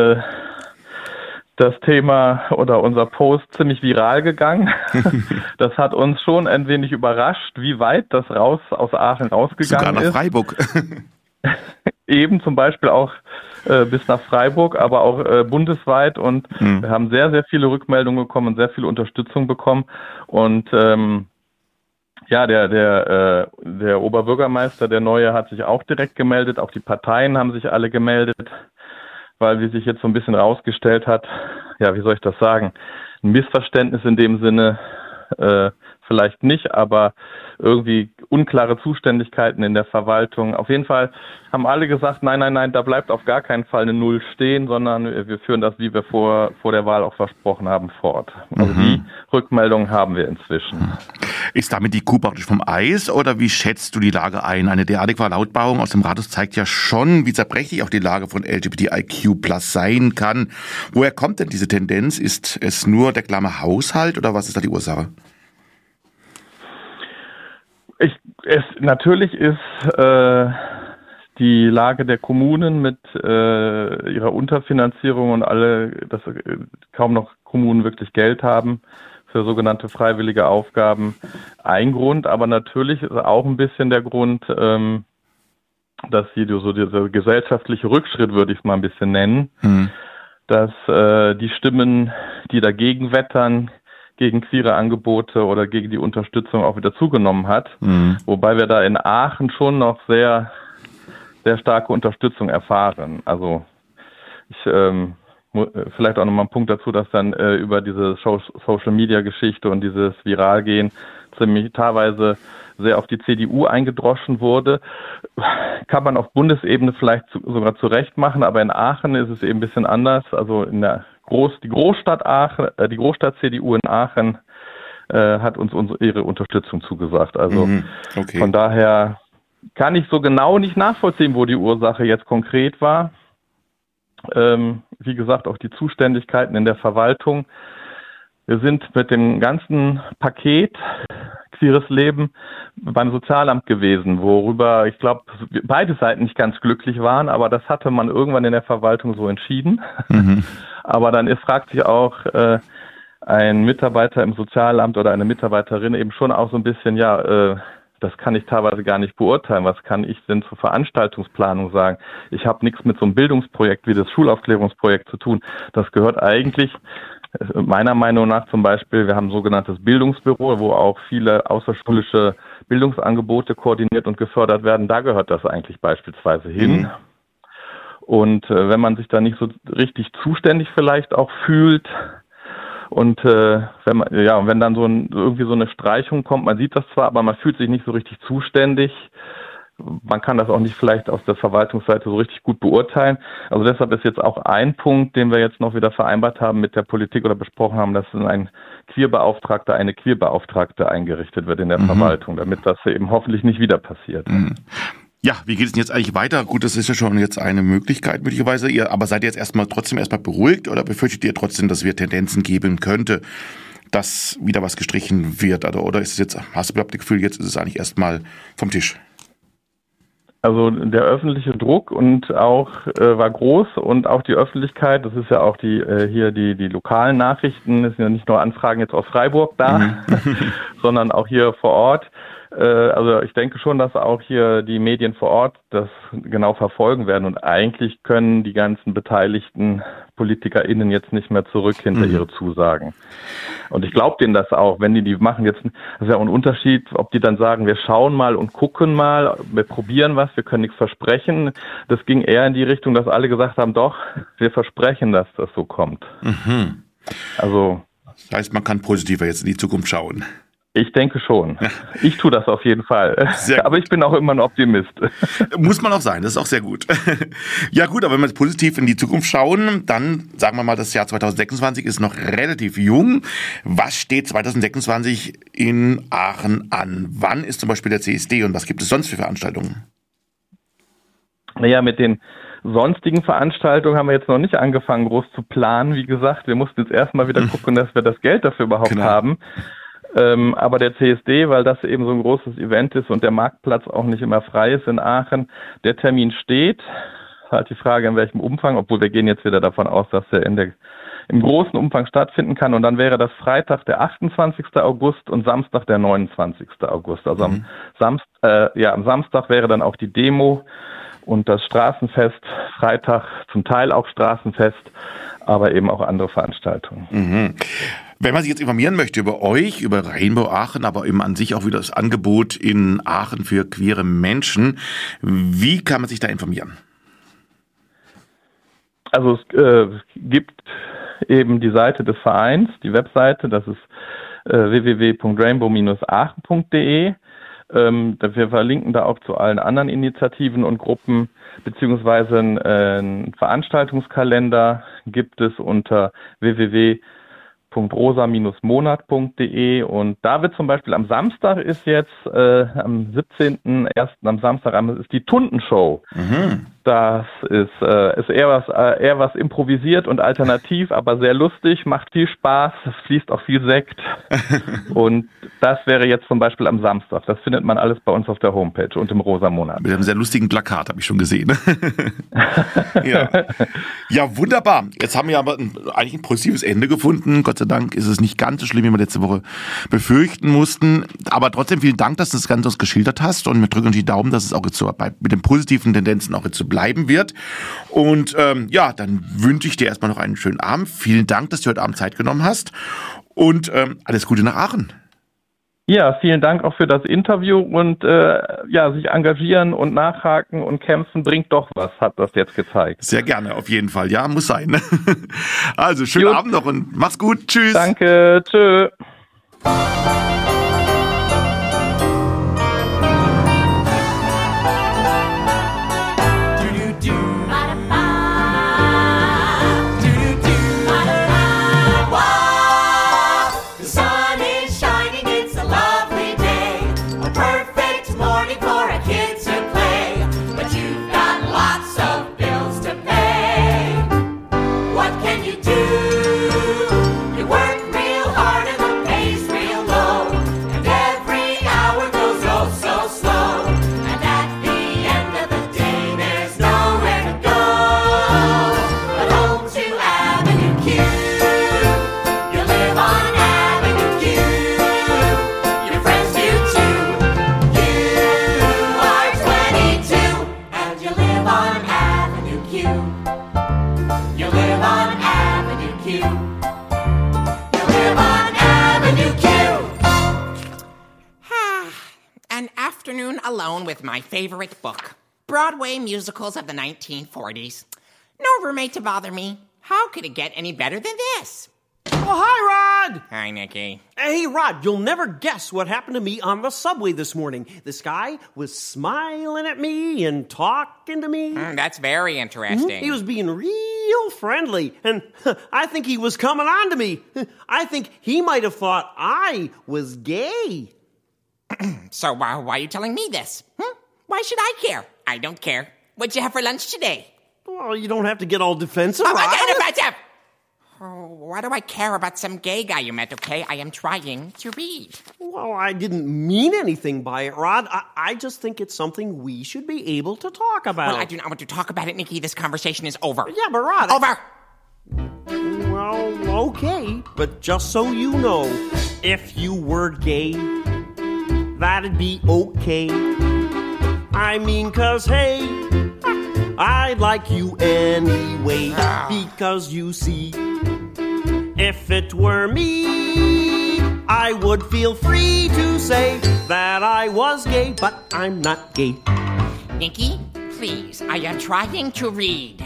das Thema oder unser Post ziemlich viral gegangen. Das hat uns schon ein wenig überrascht, wie weit das aus Aachen rausgegangen ist. Sogar nach Freiburg. Eben zum Beispiel auch bis nach Freiburg, aber auch bundesweit. Und wir haben sehr, sehr viele Rückmeldungen bekommen und sehr viel Unterstützung bekommen. Und ja, der Oberbürgermeister, der Neue, hat sich auch direkt gemeldet. Auch die Parteien haben sich alle gemeldet, weil wie sich jetzt so ein bisschen rausgestellt hat, ja, wie soll ich das sagen, ein Missverständnis in dem Sinne vielleicht nicht, aber irgendwie unklare Zuständigkeiten in der Verwaltung. Auf jeden Fall haben alle gesagt, nein, da bleibt auf gar keinen Fall eine Null stehen, sondern wir führen das, wie wir vor der Wahl auch versprochen haben, fort. Also die Rückmeldung haben wir inzwischen. Ist damit die Kuh praktisch vom Eis oder wie schätzt du die Lage ein? Eine derartige Verlautbarung aus dem Rathaus zeigt ja schon, wie zerbrechlich auch die Lage von LGBTIQ+ sein kann. Woher kommt denn diese Tendenz? Ist es nur der klamme Haushalt oder was ist da die Ursache? Natürlich ist die Lage der Kommunen mit ihrer Unterfinanzierung und dass kaum noch Kommunen wirklich Geld haben für sogenannte freiwillige Aufgaben ein Grund, aber natürlich ist auch ein bisschen der Grund, dass dieser gesellschaftliche Rückschritt, würde ich es mal ein bisschen nennen, dass die Stimmen, die dagegen wettern, gegen queere Angebote oder gegen die Unterstützung auch wieder zugenommen hat. Wobei wir da in Aachen schon noch sehr, sehr starke Unterstützung erfahren. Also vielleicht auch nochmal ein Punkt dazu, dass dann über diese Social-Media-Geschichte und dieses Viralgehen ziemlich teilweise sehr auf die CDU eingedroschen wurde. Kann man auf Bundesebene vielleicht sogar zurecht machen, aber in Aachen ist es eben ein bisschen anders. Also die Großstadt Aachen, die Großstadt CDU in Aachen hat uns ihre Unterstützung zugesagt. Also okay. Von daher kann ich so genau nicht nachvollziehen, wo die Ursache jetzt konkret war. Wie gesagt, auch die Zuständigkeiten in der Verwaltung. Wir sind mit dem ganzen Paket queeres Leben beim Sozialamt gewesen, worüber ich glaube, beide Seiten nicht ganz glücklich waren, aber das hatte man irgendwann in der Verwaltung so entschieden. Aber dann fragt sich auch ein Mitarbeiter im Sozialamt oder eine Mitarbeiterin eben schon auch so ein bisschen, das Das kann ich teilweise gar nicht beurteilen. Was kann ich denn zur Veranstaltungsplanung sagen? Ich habe nichts mit so einem Bildungsprojekt wie das Schulaufklärungsprojekt zu tun. Das gehört eigentlich meiner Meinung nach zum Beispiel, wir haben ein sogenanntes Bildungsbüro, wo auch viele außerschulische Bildungsangebote koordiniert und gefördert werden. Da gehört das eigentlich beispielsweise hin. Und wenn man sich da nicht so richtig zuständig vielleicht auch fühlt und wenn dann irgendwie so eine Streichung kommt, man sieht das zwar, aber man fühlt sich nicht so richtig zuständig. Man kann das auch nicht vielleicht aus der Verwaltungsseite so richtig gut beurteilen. Also deshalb ist jetzt auch ein Punkt, den wir jetzt noch wieder vereinbart haben mit der Politik oder besprochen haben, dass ein Queerbeauftragter, eine Queerbeauftragte eingerichtet wird in der Verwaltung, damit das eben hoffentlich nicht wieder passiert. Ja, wie geht es denn jetzt eigentlich weiter? Gut, das ist ja schon jetzt eine Möglichkeit möglicherweise. Aber seid ihr jetzt trotzdem erstmal beruhigt oder befürchtet ihr trotzdem, dass es Tendenzen geben könnte, dass wieder was gestrichen wird? Oder ist es jetzt, hast du überhaupt das Gefühl, jetzt ist es eigentlich erstmal vom Tisch? Also der öffentliche Druck und auch war groß und auch die Öffentlichkeit, das ist ja auch die lokalen Nachrichten, es sind ja nicht nur Anfragen jetzt aus Freiburg da, sondern auch hier vor Ort. Also ich denke schon, dass auch hier die Medien vor Ort das genau verfolgen werden und eigentlich können die ganzen beteiligten PolitikerInnen jetzt nicht mehr zurück hinter ihre Zusagen. Und ich glaube denen das auch, wenn die machen jetzt, das ist ja auch ein Unterschied, ob die dann sagen, wir schauen mal und gucken mal, wir probieren was, wir können nichts versprechen. Das ging eher in die Richtung, dass alle gesagt haben, doch, wir versprechen, dass das so kommt. Also. Das heißt, man kann positiver jetzt in die Zukunft schauen. Ich denke schon. Ich tue das auf jeden Fall. Aber ich bin auch immer ein Optimist. Muss man auch sein, das ist auch sehr gut. Ja gut, aber wenn wir jetzt positiv in die Zukunft schauen, dann sagen wir mal, das Jahr 2026 ist noch relativ jung. Was steht 2026 in Aachen an? Wann ist zum Beispiel der CSD und was gibt es sonst für Veranstaltungen? Naja, mit den sonstigen Veranstaltungen haben wir jetzt noch nicht angefangen, groß zu planen. Wie gesagt, wir mussten jetzt erstmal wieder gucken, dass wir das Geld dafür überhaupt haben. Aber der CSD, weil das eben so ein großes Event ist und der Marktplatz auch nicht immer frei ist in Aachen, der Termin steht. Halt die Frage, in welchem Umfang, obwohl wir gehen jetzt wieder davon aus, dass der im großen Umfang stattfinden kann. Und dann wäre das Freitag, der 28. August und Samstag, der 29. August. Also am Samstag wäre dann auch die Demo und das Straßenfest, Freitag zum Teil auch Straßenfest, aber eben auch andere Veranstaltungen. Wenn man sich jetzt informieren möchte über euch, über Rainbow Aachen, aber eben an sich auch wieder das Angebot in Aachen für queere Menschen, wie kann man sich da informieren? Also es gibt eben die Seite des Vereins, die Webseite, das ist www.rainbow-aachen.de. Wir verlinken da auch zu allen anderen Initiativen und Gruppen, beziehungsweise einen Veranstaltungskalender gibt es unter www.rosa-monat.de und da wird zum Beispiel am Samstag ist jetzt, am 17.01. am Samstag ist die Tundenshow. Das ist eher was improvisiert und alternativ, aber sehr lustig, macht viel Spaß, es fließt auch viel Sekt und das wäre jetzt zum Beispiel am Samstag. Das findet man alles bei uns auf der Homepage und im Rosa Monat. Mit einem sehr lustigen Plakat, habe ich schon gesehen. Ja, wunderbar. Jetzt haben wir aber eigentlich ein positives Ende gefunden. Gott sei Dank ist es nicht ganz so schlimm, wie wir letzte Woche befürchten mussten. Aber trotzdem vielen Dank, dass du das Ganze uns geschildert hast und wir drücken uns die Daumen, dass es auch jetzt so mit den positiven Tendenzen auch jetzt so bleiben wird. Und dann wünsche ich dir erstmal noch einen schönen Abend. Vielen Dank, dass du heute Abend Zeit genommen hast und alles Gute nach Aachen. Ja, vielen Dank auch für das Interview und sich engagieren und nachhaken und kämpfen bringt doch was, hat das jetzt gezeigt. Sehr gerne, auf jeden Fall. Ja, muss sein. Also, schönen Abend noch und mach's gut. Tschüss. Danke, tschö. You work real hard and the pay's real low. alone with my favorite book, Broadway Musicals of the 1940s. No roommate to bother me. How could it get any better than this? Oh, hi, Rod! Hi, Nicky. Hey, Rod, you'll never guess what happened to me on the subway this morning. This guy was smiling at me and talking to me. That's very interesting. He was being real friendly, and I think he was coming on to me. I think he might have thought I was gay. So why are you telling me this? Why should I care? I don't care. What'd you have for lunch today? Well, you don't have to get all defensive, Rod. defensive! Oh, why do I care about some gay guy you met, okay? I am trying to read. Well, I didn't mean anything by it, Rod. I just think it's something we should be able to talk about. Well, I do not want to talk about it, Nicky. This conversation is over. Yeah, but Rod... Over! Well, okay. But just so you know, if you were gay, that'd be okay. I mean, 'cause, hey, I'd like you anyway. Because you see, if it were me, I would feel free to say that I was gay, but I'm not gay. Nicky, please, I am trying to read.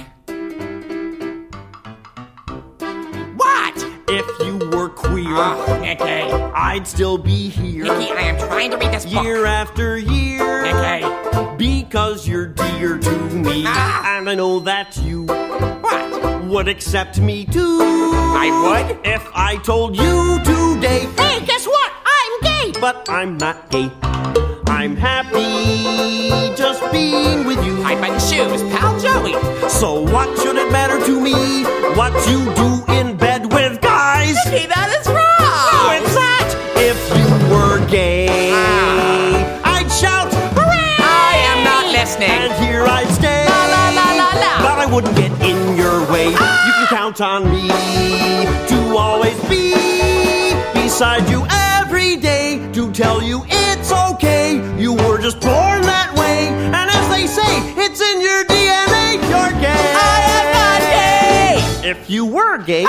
What? If you were queer, Nicky, I'd still be here. Nicky, I am trying to read this book. Year after year. Nicky. Because you're dear to me. And I know that you would accept me too. I would? If I told you today, hey, guess what? I'm gay. But I'm not gay. I'm happy just being with you. I button shoes, pal Joey. So what should it matter to me what you do in bed with guys? Nicky, that is wrong. No, it's not. If you were gay, I'd shout, hooray! I am not listening. And here I'd stay. La, la, la, la, la. But I wouldn't get in your way. You can count on me to always be beside you every day, to tell you it's okay. You were just born that way. And as they say, it's in your DNA. You're gay. I am not gay. If you were gay.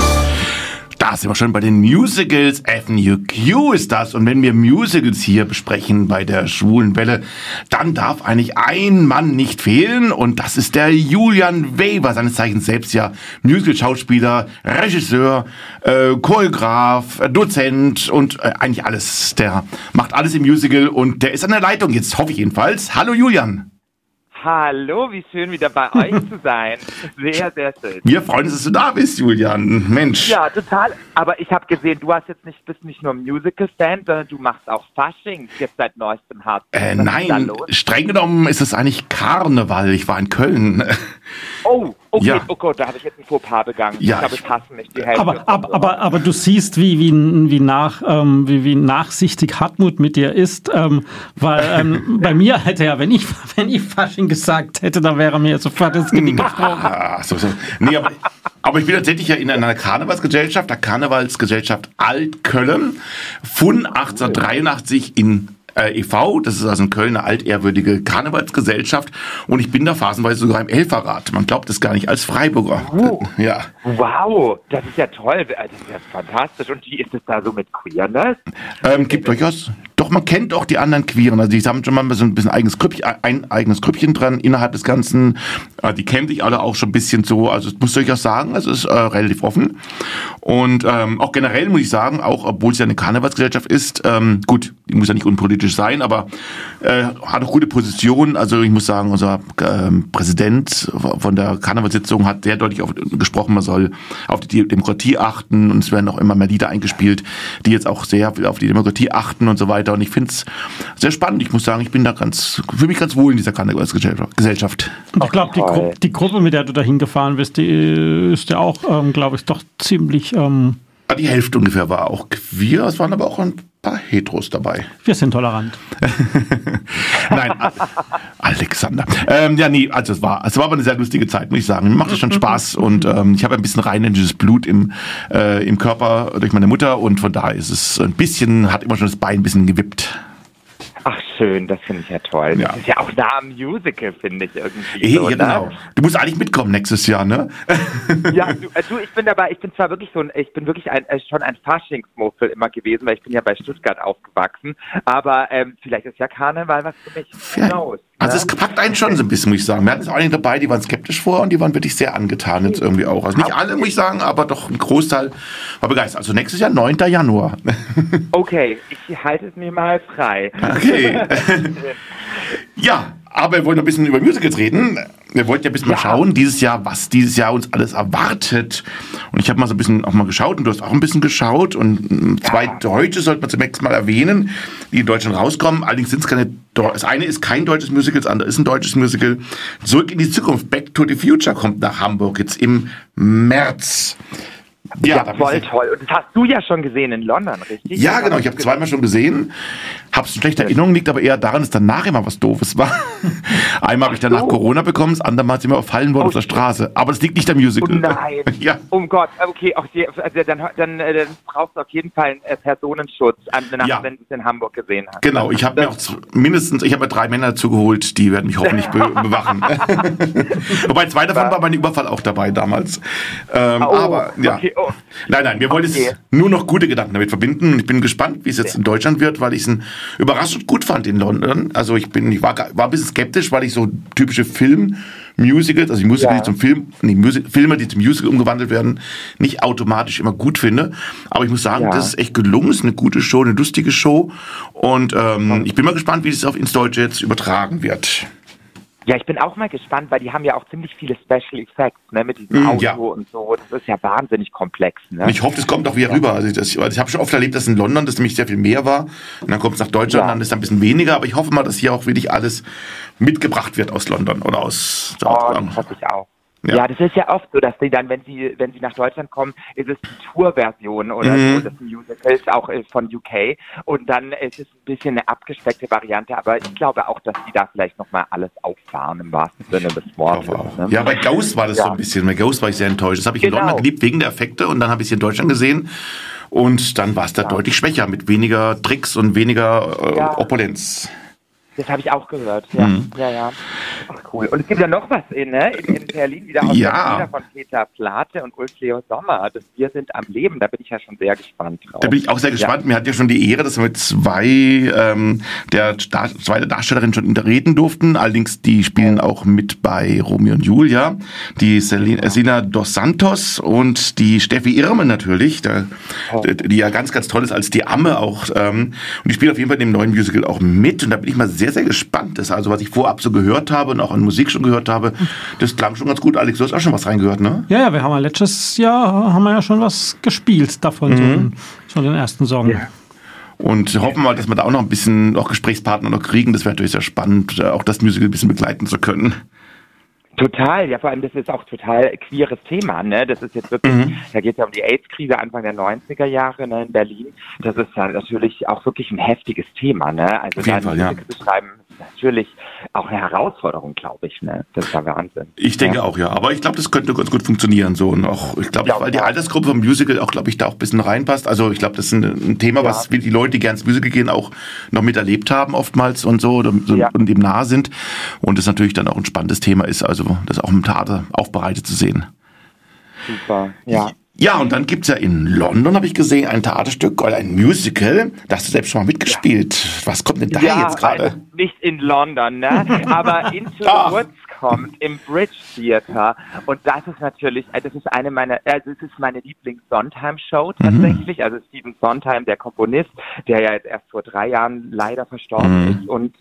Da sind wir schon bei den Musicals. FNUQ ist das. Und wenn wir Musicals hier besprechen bei der Schwulen Welle, dann darf eigentlich ein Mann nicht fehlen. Und das ist der Julian Weber, seines Zeichens selbst ja Musical-Schauspieler, Regisseur, Choreograf, Dozent und eigentlich alles. Der macht alles im Musical und der ist an der Leitung jetzt, hoffe ich jedenfalls. Hallo Julian. Hallo, wie schön wieder bei euch zu sein. Sehr, sehr schön. Wir freuen uns, dass du da bist, Julian. Mensch. Ja, total. Aber ich habe gesehen, du bist nicht nur Musical-Fan, sondern du machst auch Fasching jetzt seit neuestem hart. Nein, streng genommen ist es eigentlich Karneval. Ich war in Köln. Oh, okay. Ja. Oh Gott, da habe ich jetzt ein Fauxpas begangen. Ja, ich glaube, es hassen mich die Hälfte. Aber du siehst, wie nachsichtig Hartmut mit dir ist, weil bei mir hätte er, wenn ich Fasching gesagt hätte, dann wäre mir sofort ins Genick gesprungen. So. Nee, aber ich bin tatsächlich ja in einer Karnevalsgesellschaft, der Karnevalsgesellschaft Altköln von 1883 in e.V., das ist also in Köln eine altehrwürdige Karnevalsgesellschaft und ich bin da phasenweise sogar im Elferrat. Man glaubt es gar nicht, als Freiburger. Ja. Wow, das ist ja toll, das ist ja fantastisch. Und wie ist es da so mit Queerness? Gibt durchaus, doch man kennt auch die anderen Queeren, also die haben schon mal so ein bisschen ein eigenes Grüppchen dran innerhalb des Ganzen, die kennen sich alle auch schon ein bisschen so, also ich muss durchaus sagen, es ist relativ offen und auch generell muss ich sagen, auch obwohl es ja eine Karnevalsgesellschaft ist, gut, die muss ja nicht unpolitisch sein, aber hat auch gute Positionen. Also ich muss sagen, unser Präsident von der Karnevalssitzung hat sehr deutlich gesprochen, man soll auf die Demokratie achten und es werden auch immer mehr Lieder eingespielt, die jetzt auch sehr auf die Demokratie achten und so weiter. Und ich finde es sehr spannend. Ich muss sagen, ich bin da fühle mich ganz wohl in dieser Karnevalsgesellschaft. Ich glaube, die Gruppe, mit der du da hingefahren bist, die ist ja auch, glaube ich, doch ziemlich... Die Hälfte ungefähr war auch queer, es waren aber auch ein paar Heteros dabei. Wir sind tolerant. Nein, Alexander. Also es war aber eine sehr lustige Zeit, muss ich sagen. Mir macht es schon Spaß und ich habe ein bisschen rheinländisches Blut im Körper durch meine Mutter und von daher ist es hat immer schon das Bein ein bisschen gewippt. Ach schön, das finde ich ja toll. Ja. Das ist ja auch nah am Musical, finde ich irgendwie. So, Ja, genau. Du musst eigentlich mitkommen nächstes Jahr, ne? Ja, ich bin zwar wirklich schon ein Faschingsmuffel immer gewesen, weil ich bin ja bei Stuttgart aufgewachsen, aber vielleicht ist ja Karneval was für mich. Hinaus, Also es packt einen schon so ein bisschen, muss ich sagen. Wir hatten jetzt einige dabei, die waren skeptisch vor und die waren wirklich sehr angetan jetzt irgendwie auch. Also nicht alle, muss ich sagen, aber doch ein Großteil war begeistert. Also nächstes Jahr, 9. Januar. Okay, ich halte es mir mal frei. Okay. Ja, aber wir wollen ein bisschen über Musicals reden. Wir wollten ja ein bisschen mal schauen, was dieses Jahr uns alles erwartet. Und ich habe mal so ein bisschen auch mal geschaut und du hast auch ein bisschen geschaut. Und zwei Deutsche sollte man zunächst mal erwähnen, die in Deutschland rauskommen. Allerdings sind es keine, das eine ist kein deutsches Musical, das andere ist ein deutsches Musical. Zurück in die Zukunft, Back to the Future kommt nach Hamburg jetzt im März. Ja, voll toll. Und das hast du ja schon gesehen in London, richtig? Ja, genau. Ich habe zweimal schon gesehen. Hab's schlechte Erinnerungen, liegt aber eher daran, dass danach immer was Doofes war. Einmal habe ich danach Corona bekommen, das andere Mal sind wir überfallen worden auf der Straße. Aber das liegt nicht am Musical. Oh nein. Ja. Um Gott. Okay, auch dann brauchst du auf jeden Fall einen Personenschutz, wenn du es in Hamburg gesehen hast. Genau. Ich habe mir auch ich habe mir 3 Männer dazu geholt, die werden mich hoffentlich bewachen. Wobei 2 davon war bei dem Überfall auch dabei damals. Aber ja. Okay, Nein, wir wollen jetzt nur noch gute Gedanken damit verbinden. Und ich bin gespannt, wie es jetzt in Deutschland wird, weil ich es überraschend gut fand in London. Also ich war ein bisschen skeptisch, weil ich so typische Film-Musicals, also die Musical, die zum Filme, die zum Musical umgewandelt werden, nicht automatisch immer gut finde. Aber ich muss sagen, das ist echt gelungen. Es ist eine gute Show, eine lustige Show. Und ich bin mal gespannt, wie es ins Deutsche jetzt übertragen wird. Ja, ich bin auch mal gespannt, weil die haben ja auch ziemlich viele Special Effects, ne, mit diesem Auto und so. Das ist ja wahnsinnig komplex, ne? Ich hoffe, das kommt auch wieder rüber. Also ich habe schon oft erlebt, dass in London das nämlich sehr viel mehr war. Und dann kommt es nach Deutschland, dann ist es ein bisschen weniger. Aber ich hoffe mal, dass hier auch wirklich alles mitgebracht wird aus London oder aus... das hoffe ich auch. Ja, das ist ja oft so, dass sie dann, wenn sie nach Deutschland kommen, ist es die Tour-Version oder so des Musicals, auch von UK. Und dann ist es ein bisschen eine abgespeckte Variante, aber ich glaube auch, dass die da vielleicht nochmal alles auffahren, im wahrsten Sinne des Wortes. Ne? Ja, bei Ghost war das so ein bisschen. Bei Ghost war ich sehr enttäuscht. Das habe ich in London geliebt wegen der Effekte und dann habe ich es in Deutschland gesehen. Und dann war es da deutlich schwächer, mit weniger Tricks und weniger Opulenz. Das habe ich auch gehört, ja. Ach, cool. Und es gibt ja noch was in Berlin, wieder aus der Lieder von Peter Plate und Ulf Leo Sommer. Das Wir sind am Leben, da bin ich ja schon sehr gespannt drauf. Da bin ich auch sehr gespannt. Mir hat ja schon die Ehre, dass wir mit zwei der Darstellerinnen schon reden durften. Allerdings, die spielen auch mit bei Romeo und Julia. Die Selena dos Santos und die Steffi Irmen natürlich, die ja ganz, ganz toll ist als die Amme auch. Und die spielen auf jeden Fall in dem neuen Musical auch mit. Und da bin ich mal sehr, sehr gespannt. Das also, was ich vorab so gehört habe und auch an Musik schon gehört habe, das klang schon ganz gut. Alex, du hast auch schon was reingehört, ne? Ja, wir haben ja letztes Jahr ja schon was gespielt davon, so den ersten Song. Ja. Und hoffen mal, dass wir da auch noch ein bisschen Gesprächspartner noch kriegen. Das wäre natürlich sehr spannend, auch das Musical ein bisschen begleiten zu können. Total, ja, vor allem das ist auch total queeres Thema, ne? Das ist jetzt wirklich, da geht es ja um die AIDS-Krise Anfang der 90er Jahre, ne, in Berlin. Das ist ja natürlich auch wirklich ein heftiges Thema, ne? Also auf jeden Fall, zu beschreiben, ist natürlich auch eine Herausforderung, glaube ich, ne? Das ist ja Wahnsinn. Ich denke auch, ja. Aber ich glaube, das könnte ganz gut funktionieren, so. Und auch, ich glaube, weil die Altersgruppe vom Musical auch, glaube ich, da auch ein bisschen reinpasst. Also, ich glaube, das ist ein Thema, was die Leute, die gerne ins Musical gehen, auch noch miterlebt haben oftmals und so, und dem nahe sind. Und das natürlich dann auch ein spannendes Thema ist, also das auch im Theater aufbereitet zu sehen. Super, ja. Ja, und dann gibt's ja in London, habe ich gesehen, ein Theaterstück oder ein Musical. Da hast du selbst schon mal mitgespielt. Was kommt denn da jetzt gerade? Also nicht in London, ne? Aber Into the Woods kommt im Bridge Theater. Und das ist natürlich, das ist meine Lieblings-Sondheim-Show tatsächlich. Also Stephen Sondheim, der Komponist, der ja jetzt erst vor 3 Jahren leider verstorben ist. Und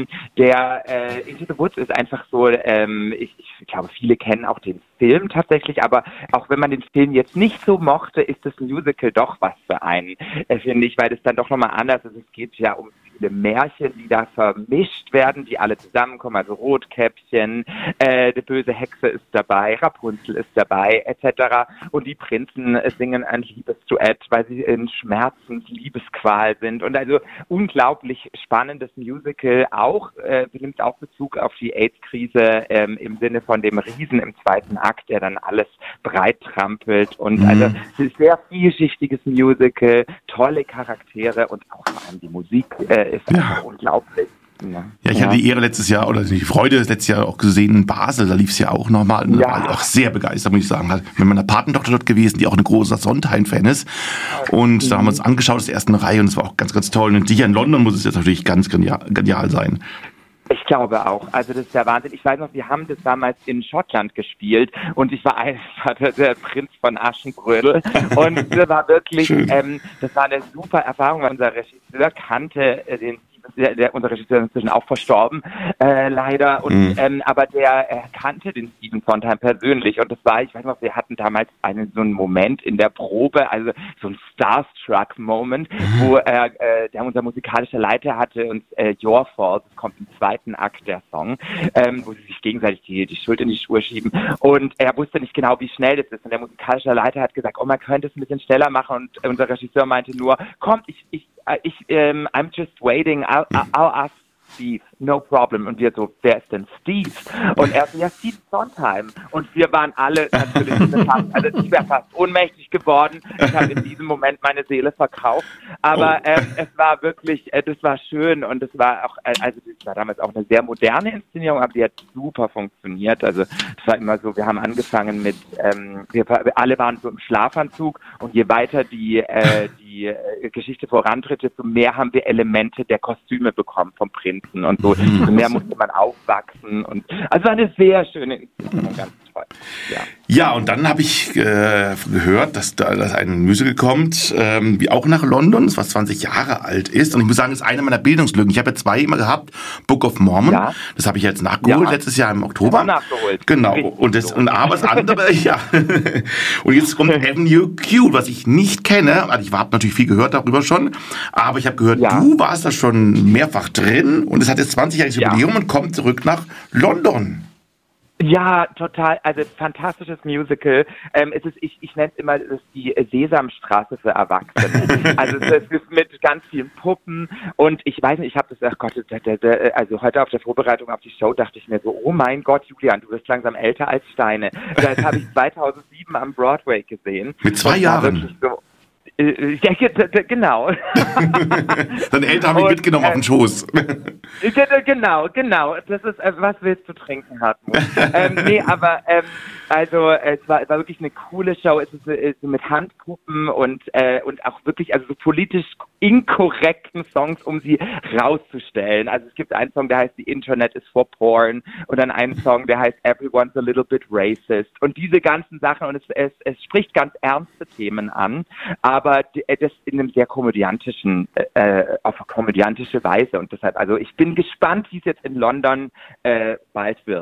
der Into the Woods ist einfach so, ich glaube, viele kennen auch den Film tatsächlich, aber auch wenn man den Film jetzt nicht so mochte, ist das Musical doch was für einen, finde ich, weil das dann doch nochmal anders ist. Es geht ja um viele Märchen, die da vermischt werden, die alle zusammenkommen, also Rotkäppchen, die böse Hexe ist dabei, Rapunzel ist dabei, etc. Und die Prinzen singen ein Liebesduett, weil sie in Liebesqual sind. Und also unglaublich spannendes Musical, auch nimmt auch Bezug auf die AIDS-Krise im Sinne von dem Riesen im 2. Akt, der dann alles breit trampelt. Und also es ist ein sehr vielschichtiges Musical, tolle Charaktere und auch vor allem die Musik ist einfach unglaublich. Ne? Ja, ich hatte die Ehre letztes Jahr, oder die Freude letztes Jahr auch gesehen in Basel, da lief es ja auch nochmal. Und da war ich auch sehr begeistert, muss ich sagen. Mit meiner Patentochter dort gewesen, die auch eine große Sondheim-Fan ist. Und da haben wir uns angeschaut aus der ersten Reihe und es war auch ganz, ganz toll. Und sicher in London muss es jetzt natürlich ganz genial sein. Ich glaube auch. Also das ist der Wahnsinn. Ich weiß noch, wir haben das damals in Schottland gespielt und ich war der Prinz von Aschenbrödel und das war wirklich, das war eine super Erfahrung, weil unser Regisseur kannte unser Regisseur ist inzwischen auch verstorben, leider, und aber der kannte den Stephen Sondheim persönlich und das war, ich weiß noch, wir hatten damals so einen Moment in der Probe, also so ein Starstruck-Moment, wo der unser musikalischer Leiter hatte uns Your Fault, das kommt im zweiten Akt der Song, wo sie sich gegenseitig die Schuld in die Schuhe schieben und er wusste nicht genau, wie schnell das ist und der musikalische Leiter hat gesagt, oh, man könnte es ein bisschen schneller machen und unser Regisseur meinte nur, komm, I'm just waiting, I'll ask Steve, no problem. Und wir so, wer ist denn Steve? Und er so, ja, Steve Sondheim. Und wir waren alle natürlich ich wäre fast ohnmächtig geworden. Ich habe in diesem Moment meine Seele verkauft. Aber es war wirklich, das war schön und es war auch, also das war damals auch eine sehr moderne Inszenierung, aber die hat super funktioniert. Also es war immer so, wir haben angefangen mit, wir alle waren so im Schlafanzug und je weiter die Geschichte vorantritt, desto mehr haben wir Elemente der Kostüme bekommen vom Prinzen und so. Desto mehr musste man aufwachsen und also war eine sehr schöne Inszenierung, ganz toll. Ja, und dann habe ich gehört, dass ein Musical kommt, wie auch nach London, was 20 Jahre alt ist. Und ich muss sagen, das ist eine meiner Bildungslücken. Ich habe ja 2 immer gehabt, Book of Mormon. Ja. Das habe ich jetzt nachgeholt, letztes Jahr im Oktober. Nachgeholt. Genau. Aber das andere, ja. Und jetzt kommt Avenue Q, was ich nicht kenne. Also ich habe natürlich viel gehört darüber schon. Aber ich habe gehört, du warst da schon mehrfach drin. Und es hat jetzt 20-jähriges Jubiläum und kommt zurück nach London. Ja, total. Also fantastisches Musical. Ich nenne es immer die Sesamstraße für Erwachsene. Also es ist mit ganz vielen Puppen und ich weiß nicht, ich habe das, ach Gott, also heute auf der Vorbereitung auf die Show dachte ich mir so, oh mein Gott, Julian, du wirst langsam älter als Steine. Das habe ich 2007 am Broadway gesehen. Mit 2 Jahren? Ja, genau. Deine Eltern haben mich mitgenommen auf den Schoß. Genau. Das ist, was willst du trinken, Hartmut? Also es war wirklich eine coole Show. Es ist mit Handpuppen und auch wirklich also so politisch inkorrekten Songs, um sie rauszustellen. Also es gibt einen Song, der heißt The Internet is for Porn und dann einen Song, der heißt Everyone's a little bit racist und diese ganzen Sachen und es spricht ganz ernste Themen an, aber das in einem sehr komödiantischen, auf eine komödiantische Weise und deshalb, also ich bin gespannt, wie es jetzt in London bald wird.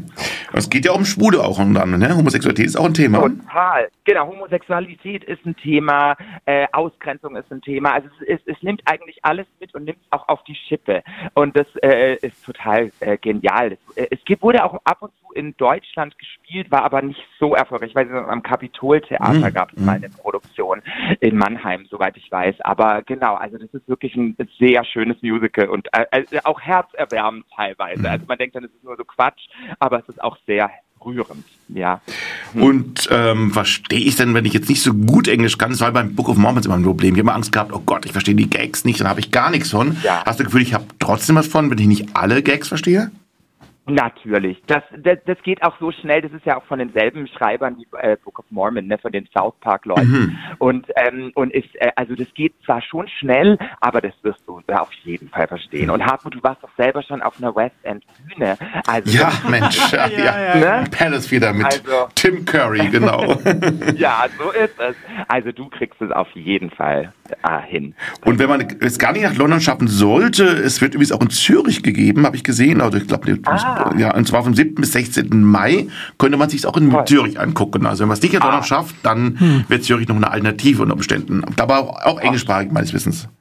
Es geht ja um Schwule auch unter anderem, ne? Homosexualität ist auch ein Thema. Total, genau, Homosexualität ist ein Thema, Ausgrenzung ist ein Thema, also es nimmt eigentlich alles mit und nimmt es auch auf die Schippe und das ist total genial. Es wurde auch ab und zu in Deutschland gespielt, war aber nicht so erfolgreich. Ich weiß nicht, am Kapitoltheater gab es mal eine Produktion in Mannheim, soweit ich weiß. Aber genau, also das ist wirklich ein sehr schönes Musical und auch herzerwärmend teilweise. Also man denkt dann, es ist nur so Quatsch, aber es ist auch sehr rührend, ja. Und verstehe ich denn, wenn ich jetzt nicht so gut Englisch kann, das war beim Book of Mormon immer ein Problem. Ich habe immer Angst gehabt, oh Gott, ich verstehe die Gags nicht, dann habe ich gar nichts von. Ja. Hast du das Gefühl, ich habe trotzdem was von, wenn ich nicht alle Gags verstehe? Natürlich. Das geht auch so schnell. Das ist ja auch von denselben Schreibern wie Book of Mormon, ne, von den South Park Leuten. Und also das geht zwar schon schnell, aber das wirst du auf jeden Fall verstehen. Und Hartmut, du warst doch selber schon auf einer West End Bühne. Also, ja, Mensch. Ja. Ne? Palace wieder mit Tim Curry, genau. Ja, so ist es. Also du kriegst es auf jeden Fall hin. Und wenn man es gar nicht nach London schaffen sollte, es wird übrigens auch in Zürich gegeben, habe ich gesehen. Also ich glaube, ja, und zwar vom 7. bis 16. Mai könnte man sich auch in Zürich angucken. Also wenn man es nicht in London schafft, dann wird Zürich noch eine Alternative unter Umständen. Aber auch englischsprachig meines Wissens.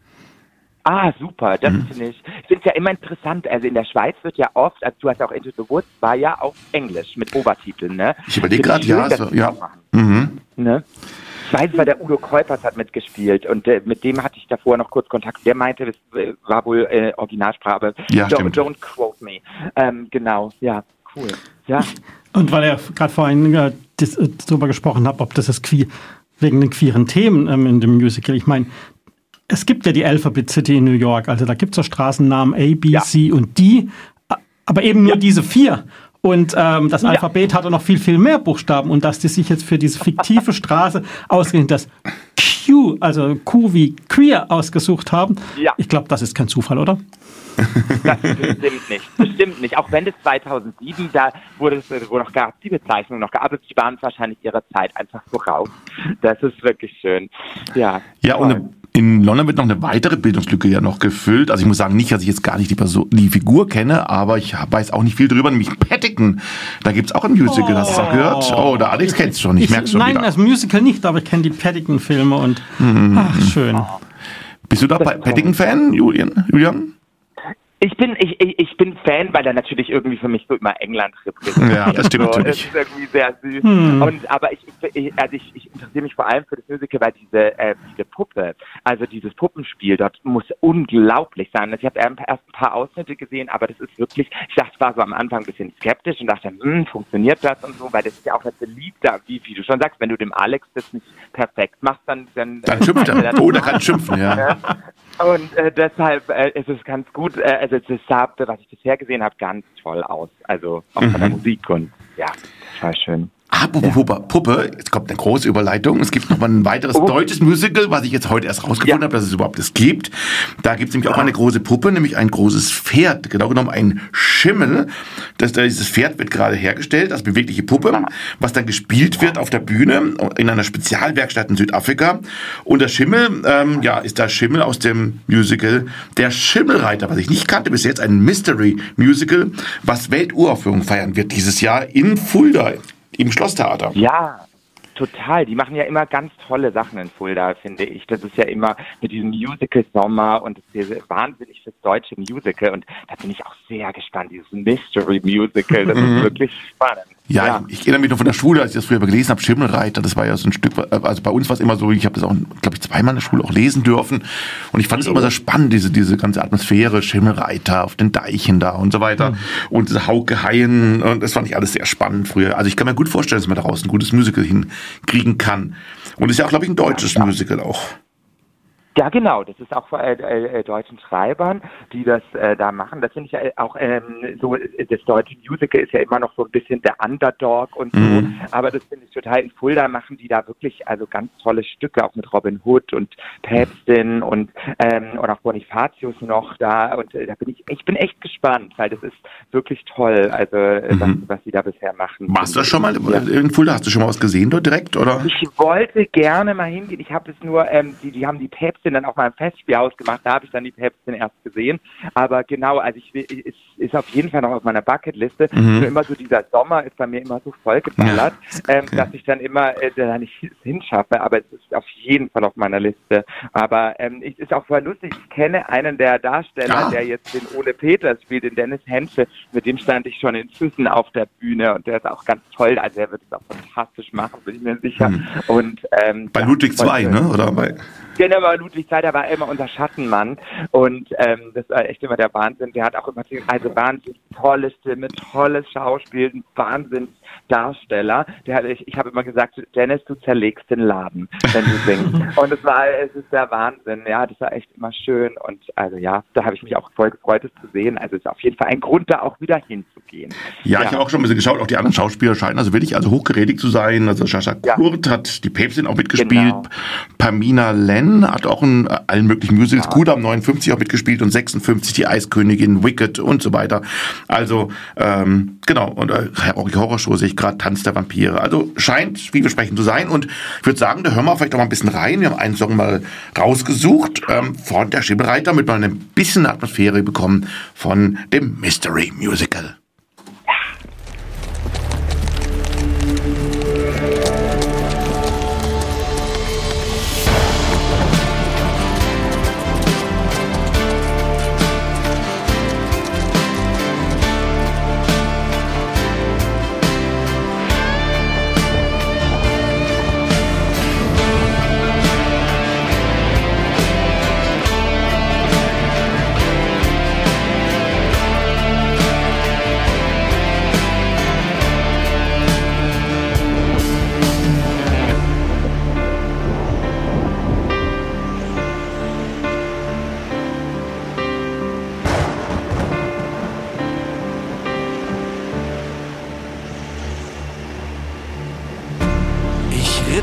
Super, das finde ich. Ich finde es ja immer interessant, also in der Schweiz wird ja oft, also du hast auch Into the Woods, war ja auf Englisch mit Obertiteln, ne? Ich überlege gerade, ja. Ne? Ich weiß, weil der Udo Keupers hat mitgespielt und mit dem hatte ich davor noch kurz Kontakt. Der meinte, das war wohl Originalsprache, aber don't quote me. Genau, ja, cool. Ja. Und weil er gerade vorhin darüber gesprochen hat, ob das ist wegen den queeren Themen in dem Musical. Ich meine, es gibt ja die Alphabet City in New York, also da gibt es so Straßennamen A, B, C und D, aber eben nur diese 4. Und das Alphabet hatte noch viel, viel mehr Buchstaben. Und dass die sich jetzt für diese fiktive Straße ausgerechnet das Q, also Q wie queer, ausgesucht haben, ich glaube, das ist kein Zufall, oder? Das bestimmt nicht. Auch wenn es 2007, da wo noch gab, die Bezeichnung noch gab, die waren wahrscheinlich ihrer Zeit einfach voraus. Das ist wirklich schön. Ja, und in London wird noch eine weitere Bildungslücke ja noch gefüllt. Also ich muss sagen, nicht, dass ich jetzt gar nicht die Figur kenne, aber ich weiß auch nicht viel drüber, nämlich Paddington. Da gibt es auch ein Musical, hast du auch gehört? Oh, der Alex kennt es schon, ich merke schon. Nein, wieder. das Musical nicht, aber ich kenne die Paddington-Filme und schön. Bist du da Paddington-Fan, Julian? Ich bin Fan, weil er natürlich irgendwie für mich so immer England repräsentiert. Ja, das stimmt natürlich. Das ist irgendwie sehr süß. Aber ich interessiere mich vor allem für das Musical, weil diese Puppe, also dieses Puppenspiel dort muss unglaublich sein. Ich habe erst ein paar Ausschnitte gesehen, aber das ist wirklich, ich dachte, ich war so am Anfang ein bisschen skeptisch und dachte, funktioniert das und so, weil das ist ja auch das Beliebte, wie du schon sagst, wenn du dem Alex das nicht perfekt machst, dann schimpft er. Oh, der kann schimpfen, ja. Und deshalb ist es ganz gut, also das sah, was ich bisher gesehen habe, ganz toll aus. Also auch von der Musik und ja, das war schön. Apropos Puppe, jetzt kommt eine große Überleitung. Es gibt noch mal ein weiteres deutsches Musical, was ich jetzt heute erst rausgefunden habe, dass es überhaupt gibt. Da gibt es nämlich auch eine große Puppe, nämlich ein großes Pferd, genau genommen ein Schimmel. Dieses Pferd wird gerade hergestellt, als bewegliche Puppe, was dann gespielt wird auf der Bühne in einer Spezialwerkstatt in Südafrika. Und der Schimmel, ist der Schimmel aus dem Musical Der Schimmelreiter, was ich nicht kannte bis jetzt, ein Mystery-Musical, was Welturaufführung feiern wird dieses Jahr in Fulda. Im Schlosstheater. Ja, total. Die machen ja immer ganz tolle Sachen in Fulda, finde ich. Das ist ja immer mit diesem Musical-Sommer und das ist wahnsinnig fürs deutsche Musical. Und da bin ich auch sehr gespannt, dieses Mystery-Musical. Das ist wirklich spannend. Ja, ich erinnere mich noch von der Schule, als ich das früher gelesen habe, Schimmelreiter, das war ja so ein Stück, also bei uns war es immer so, ich habe das auch, glaube ich, zweimal in der Schule auch lesen dürfen und ich fand es immer sehr spannend, diese ganze Atmosphäre, Schimmelreiter auf den Deichen da und so weiter und diese Hauke-Haien und das fand ich alles sehr spannend früher. Also ich kann mir gut vorstellen, dass man daraus ein gutes Musical hinkriegen kann. Und es ist ja auch, glaube ich, ein deutsches Musical auch. Ja, genau. Das ist auch von deutschen Schreibern, die das da machen. Das finde ich ja auch so, das deutsche Musical ist ja immer noch so ein bisschen der Underdog und so. Aber das finde ich total, in Fulda machen die da wirklich also ganz tolle Stücke, auch mit Robin Hood und Päpstin und auch Bonifatius noch da. Und da bin ich bin echt gespannt, weil das ist wirklich toll, also was sie da bisher machen. Warst du das schon mal in Fulda? Hast du schon mal was gesehen dort direkt, oder? Ich wollte gerne mal hingehen. Ich habe es nur, die haben die Päpstin dann auch mal im Festspiel ausgemacht, da habe ich dann die Päpstin erst gesehen, aber genau, also ist auf jeden Fall noch auf meiner Bucketliste, nur immer so dieser Sommer ist bei mir immer so vollgeballert, dass ich dann immer da nicht hinschaffe, aber es ist auf jeden Fall auf meiner Liste, aber es ist auch voll lustig, ich kenne einen der Darsteller, der jetzt den Ole Peters spielt, den Dennis Hensche, mit dem stand ich schon in Füssen auf der Bühne und der ist auch ganz toll, also er wird es auch fantastisch machen, bin ich mir sicher. Und bei Ludwig II, ne? Oder bei Genau, bei Ludwig II, der war immer unser Schattenmann und das war echt immer der Wahnsinn. Der hat auch immer wahnsinnig tolle Stimme, tolles Schauspiel, ein Wahnsinnsdarsteller. Ich habe immer gesagt, Dennis, du zerlegst den Laden, wenn du singst. Und es ist der Wahnsinn. Ja, das war echt immer schön und also ja, da habe ich mich auch voll gefreut, es zu sehen. Also es ist auf jeden Fall ein Grund, da auch wieder hinzugehen. Ja, ich habe auch schon ein bisschen geschaut, auch die anderen Schauspieler scheinen also wirklich hochgeredet zu sein. Also Sascha Kurt hat die Päpstin auch mitgespielt, genau. Pamina Len hat auch in allen möglichen Musicals, Kudam 59 auch mitgespielt und 56 die Eiskönigin, Wicked und so weiter. Also, genau, und auch die Horrorshow sehe ich gerade, Tanz der Vampire. Also scheint vielversprechend zu sein und ich würde sagen, da hören wir vielleicht auch mal ein bisschen rein. Wir haben einen Song mal rausgesucht von der Schimmelreiter, damit wir ein bisschen Atmosphäre bekommen von dem Mystery Musical.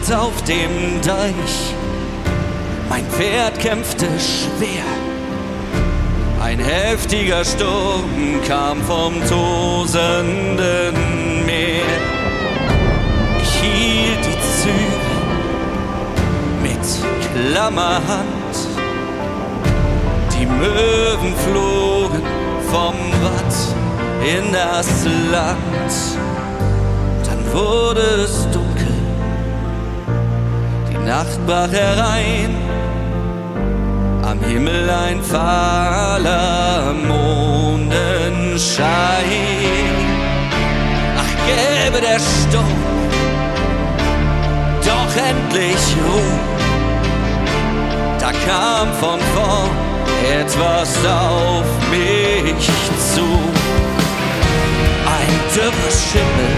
Nacht auf dem Deich. Mein Pferd kämpfte schwer. Ein heftiger Sturm kam vom tosenden Meer. Ich hielt die Zügel mit klammer Hand. Die Möwen flogen vom Watt in das Land. Dann wurde es dunkel, die Nacht brach herein. Am Himmel ein fahler Mondenschein. Ach, gäbe der Sturm doch endlich Ruhe. Da kam von vorn etwas auf mich zu. Ein dürrer Schimmel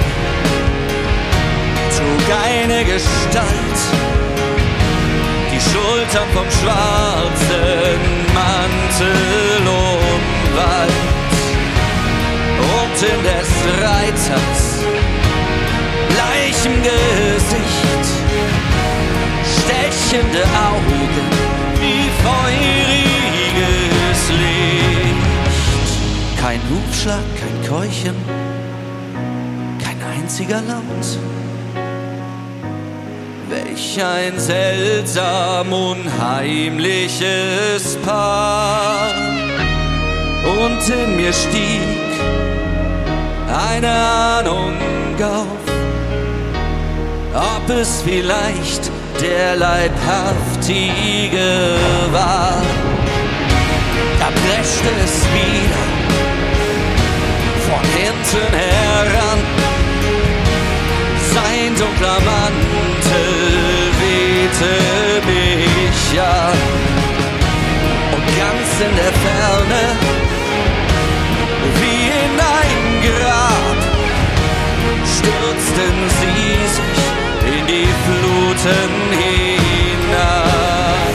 trug eine Gestalt, die Schultern vom schwarzen Mantel umwallt. Und in des Reiters bleichem Gesicht stechende Augen wie feuriges Licht. Kein Hufschlag, kein Keuchen, kein einziger Laut. Welch ein seltsam unheimliches Paar. Und in mir stieg eine Ahnung auf, ob es vielleicht der Leibhaftige war. Da preschte es wieder von hinten heran. Sein dunkler Mantel wehte mich an. Und ganz in der Ferne, wie in ein Grab, stürzten sie sich in die Fluten hinab.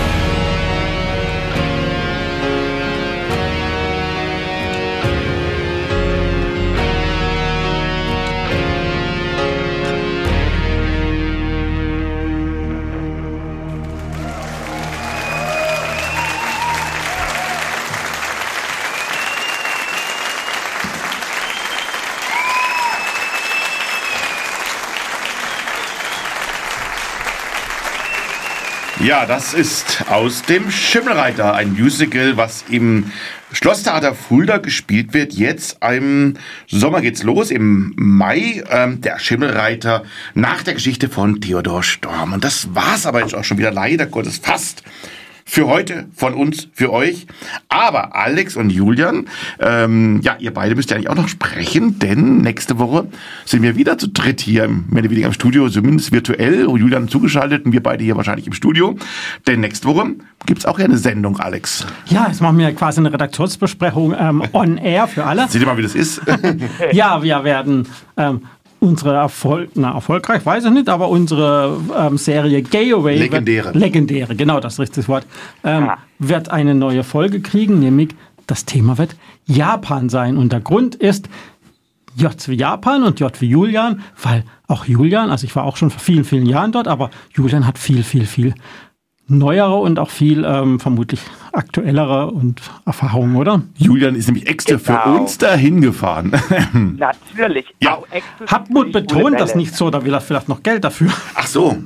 Ja, das ist aus dem Schimmelreiter, ein Musical, was im Schlosstheater Fulda gespielt wird. Jetzt im Sommer geht's los, im Mai, der Schimmelreiter nach der Geschichte von Theodor Storm. Und das war's aber jetzt auch schon wieder, leider Gottes, fast für heute von uns, für euch. Aber Alex und Julian, ihr beide müsst ja eigentlich auch noch sprechen, denn nächste Woche sind wir wieder zu dritt hier, mehr oder weniger im Studio, zumindest virtuell. Julian zugeschaltet und wir beide hier wahrscheinlich im Studio. Denn nächste Woche gibt's auch ja eine Sendung, Alex. Ja, jetzt machen wir quasi eine Redaktionsbesprechung on air für alle. Seht ihr mal, wie das ist? Ja, wir werden unsere erfolgreich, weiß ich nicht, aber unsere Serie Gay Away, legendäre, genau, das ist das richtige Wort, wird eine neue Folge kriegen, nämlich das Thema wird Japan sein. Und der Grund ist J wie Japan und J wie Julian, weil auch Julian, also ich war auch schon vor vielen, vielen Jahren dort, aber Julian hat viel neuere und auch viel vermutlich aktuellere und Erfahrungen, oder? Julian ist nämlich extra für uns dahin gefahren. Natürlich. Ja. Hartmut betont das nicht so, da will er vielleicht noch Geld dafür. Ach so.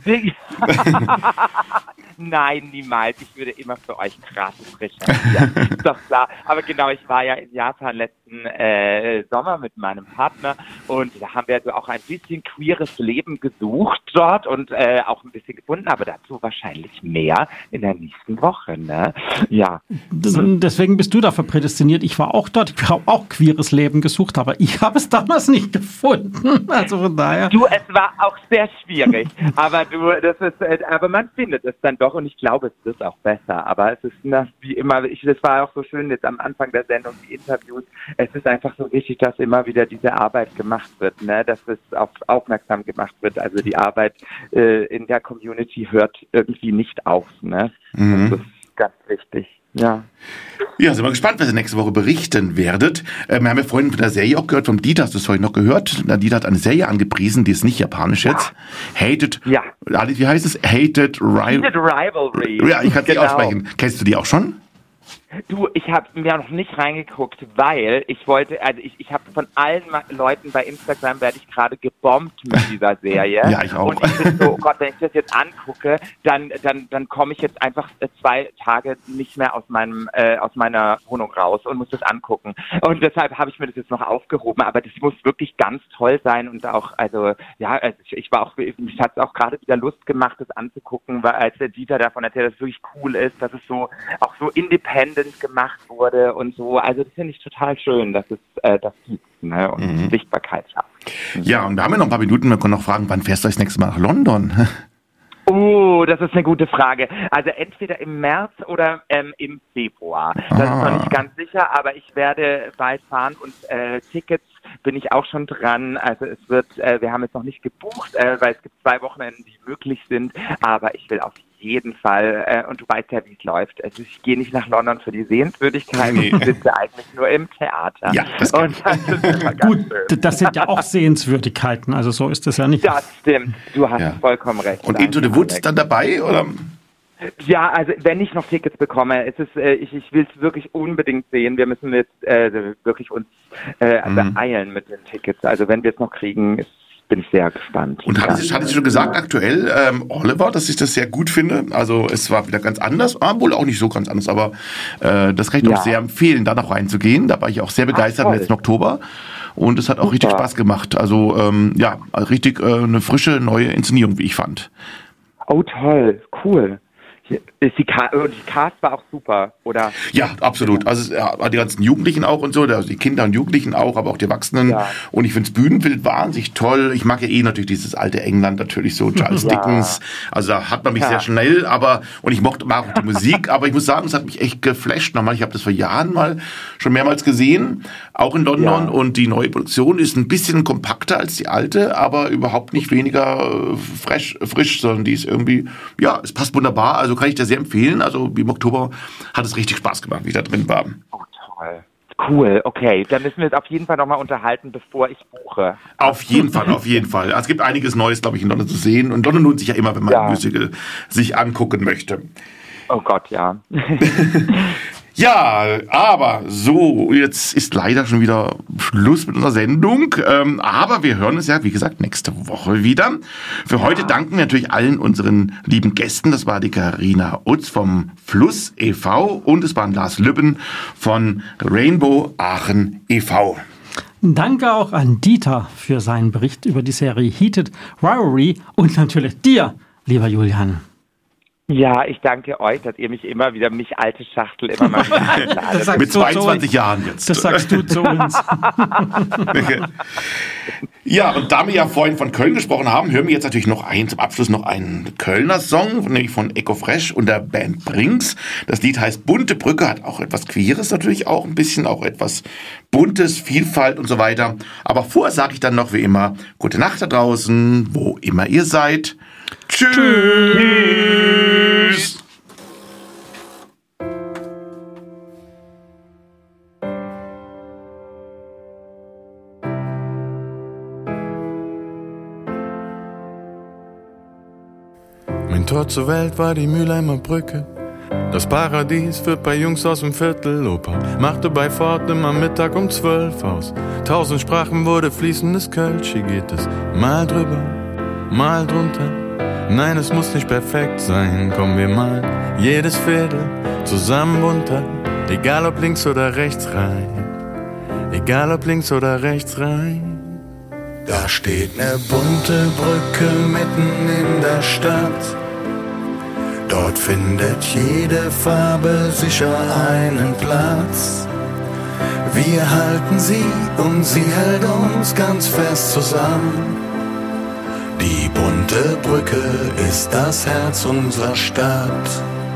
Nein, niemals. Ich würde immer für euch gratis recherchieren. Ist doch klar. Aber genau, ich war ja in Japan letzten Sommer mit meinem Partner und da haben wir also auch ein bisschen queeres Leben gesucht dort und auch ein bisschen gefunden, aber dazu wahrscheinlich mehr in der nächsten Woche, ne? Ja. Deswegen bist du dafür prädestiniert. Ich war auch dort, ich habe auch queeres Leben gesucht, aber ich habe es damals nicht gefunden. Also von daher. Du, es war auch sehr schwierig, aber aber man findet es dann doch und ich glaube, es ist auch besser. Aber es ist wie immer, das war auch so schön jetzt am Anfang der Sendung, die Interviews. Es ist einfach so wichtig, dass immer wieder diese Arbeit gemacht wird, ne? Dass es aufmerksam gemacht wird. Also die Arbeit in der Community hört irgendwie nicht auf, ne? Das ist ganz wichtig. Ja. Ja, sind wir gespannt, was ihr nächste Woche berichten werdet. Wir haben ja vorhin von der Serie auch gehört, vom Dieter, hast du es vorhin noch gehört? Der Dieter hat eine Serie angepriesen, die ist nicht japanisch jetzt. Hated, wie heißt es? Hated Rivalry. Ja, ich kann es nicht aussprechen. Kennst du die auch schon? Du, ich habe mir noch nicht reingeguckt, weil ich wollte, also ich habe von allen Leuten bei Instagram werde ich gerade gebombt mit dieser Serie. Ja, ich auch. Und ich bin so, oh Gott, wenn ich das jetzt angucke, dann komme ich jetzt einfach 2 Tage nicht mehr aus meiner Wohnung raus und muss das angucken. Und deshalb habe ich mir das jetzt noch aufgehoben, aber das muss wirklich ganz toll sein und auch, mich hat es auch gerade wieder Lust gemacht, das anzugucken, weil als der Dieter davon erzählt, dass es wirklich cool ist, dass es so auch so independent gemacht wurde und so. Also das finde ich total schön, dass es das gibt, ne? Und Sichtbarkeit schafft. Ja, und wir haben ja noch ein paar Minuten, wir können noch fragen, wann fährst du das nächste Mal nach London? Oh, das ist eine gute Frage. Also entweder im März oder im Februar. Das ist noch nicht ganz sicher, aber ich werde bald fahren und Tickets bin ich auch schon dran. Also es wird, wir haben jetzt noch nicht gebucht, weil es gibt 2 Wochenenden, die möglich sind, aber ich will auf jeden Fall, und du weißt ja, wie es läuft. Also ich gehe nicht nach London für die Sehenswürdigkeit, ich sitze eigentlich nur im Theater. Ja, das und das ist immer ganz Gut, schön. das sind ja auch Sehenswürdigkeiten, also so ist das ja nicht. Das stimmt, du hast vollkommen recht. Und Into the Woods ist dann dabei, oder? Ja, also wenn ich noch Tickets bekomme, ich will es wirklich unbedingt sehen. Wir müssen jetzt wirklich uns beeilen mit den Tickets. Also wenn wir es noch kriegen, bin ich sehr gespannt. Und hatte ich schon gesagt, aktuell, Oliver, dass ich das sehr gut finde. Also es war wieder ganz anders, wohl auch nicht so ganz anders, aber das kann ich auch sehr empfehlen, da noch reinzugehen. Da war ich auch sehr begeistert im letzten Oktober. Und es hat auch richtig Spaß gemacht. Also richtig eine frische, neue Inszenierung, wie ich fand. Oh toll, cool. Die Cast war auch super, oder? Ja, absolut. Also die ganzen Jugendlichen auch und so, also die Kinder und Jugendlichen auch, aber auch die Erwachsenen. Ja. Und ich finde das Bühnenbild wahnsinnig toll. Ich mag ja natürlich dieses alte England, natürlich so Charles Dickens. Also da hat man mich sehr schnell, und ich mag auch die Musik, aber ich muss sagen, es hat mich echt geflasht. Nochmal, ich habe das vor Jahren schon mehrmals gesehen, auch in London. Und die neue Produktion ist ein bisschen kompakter als die alte, aber überhaupt nicht weniger frisch, sondern die ist irgendwie, es passt wunderbar. Also kann ich dir sehr empfehlen. Also im Oktober hat es richtig Spaß gemacht, wie ich da drin war. Oh, toll. Cool, okay. Dann müssen wir uns auf jeden Fall nochmal unterhalten, bevor ich buche. Auf jeden Fall. Also es gibt einiges Neues, glaube ich, in London zu sehen. Und London lohnt sich ja immer, wenn man ein Musical sich angucken möchte. Oh Gott, ja. Ja, aber so, jetzt ist leider schon wieder Schluss mit unserer Sendung. Aber wir hören uns ja, wie gesagt, nächste Woche wieder. Für heute danken wir natürlich allen unseren lieben Gästen. Das war die Carina Utz vom Fluss e.V. und es waren Lars Lübben von Rainbow Aachen e.V. Danke auch an Dieter für seinen Bericht über die Serie Heated Rivalry und natürlich dir, lieber Julian. Ja, ich danke euch, dass ihr mich immer wieder, alte Schachtel, immer mal wieder mit 22 Jahren jetzt. Das sagst du zu uns. Ja, und da wir ja vorhin von Köln gesprochen haben, hören wir jetzt natürlich zum Abschluss noch einen Kölner Song, nämlich von Echo Fresh und der Band Brinks. Das Lied heißt Bunte Brücke, hat auch etwas Queeres natürlich auch, ein bisschen auch etwas Buntes, Vielfalt und so weiter. Aber vorher sage ich dann noch wie immer, gute Nacht da draußen, wo immer ihr seid. Tschüss! Mein Tor zur Welt war die Mülheimer Brücke. Das Paradies führt bei Jungs aus dem Viertel. Opa machte bei Ford immer Mittag um 12 aus. 1000 Sprachen wurde fließendes Kölsch. Hier geht es mal drüber, mal drunter. Nein, es muss nicht perfekt sein. Komm, wir malen jedes Viertel zusammen bunter. Egal ob links oder rechts rein. Egal ob links oder rechts rein. Da steht ne bunte Brücke mitten in der Stadt. Dort findet jede Farbe sicher einen Platz. Wir halten sie und sie hält uns ganz fest zusammen. Die bunte Brücke ist das Herz unserer Stadt.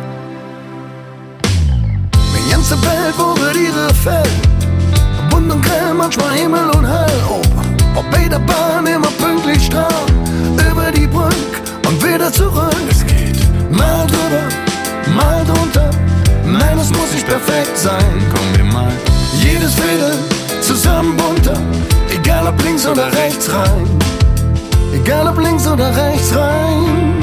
Die ganze Welt wurde ihre Feld. Bunt und grell, manchmal Himmel und Höll. Ob bei der Bahn immer pünktlich strahlt. Über die Brücke und wieder zurück. Es geht mal drüber, mal drunter. Nein, alles muss nicht perfekt sein. Komm, wir mal jedes Viertel zusammen bunter, egal ob links oder rechts rein. Egal ob links oder rechts rein.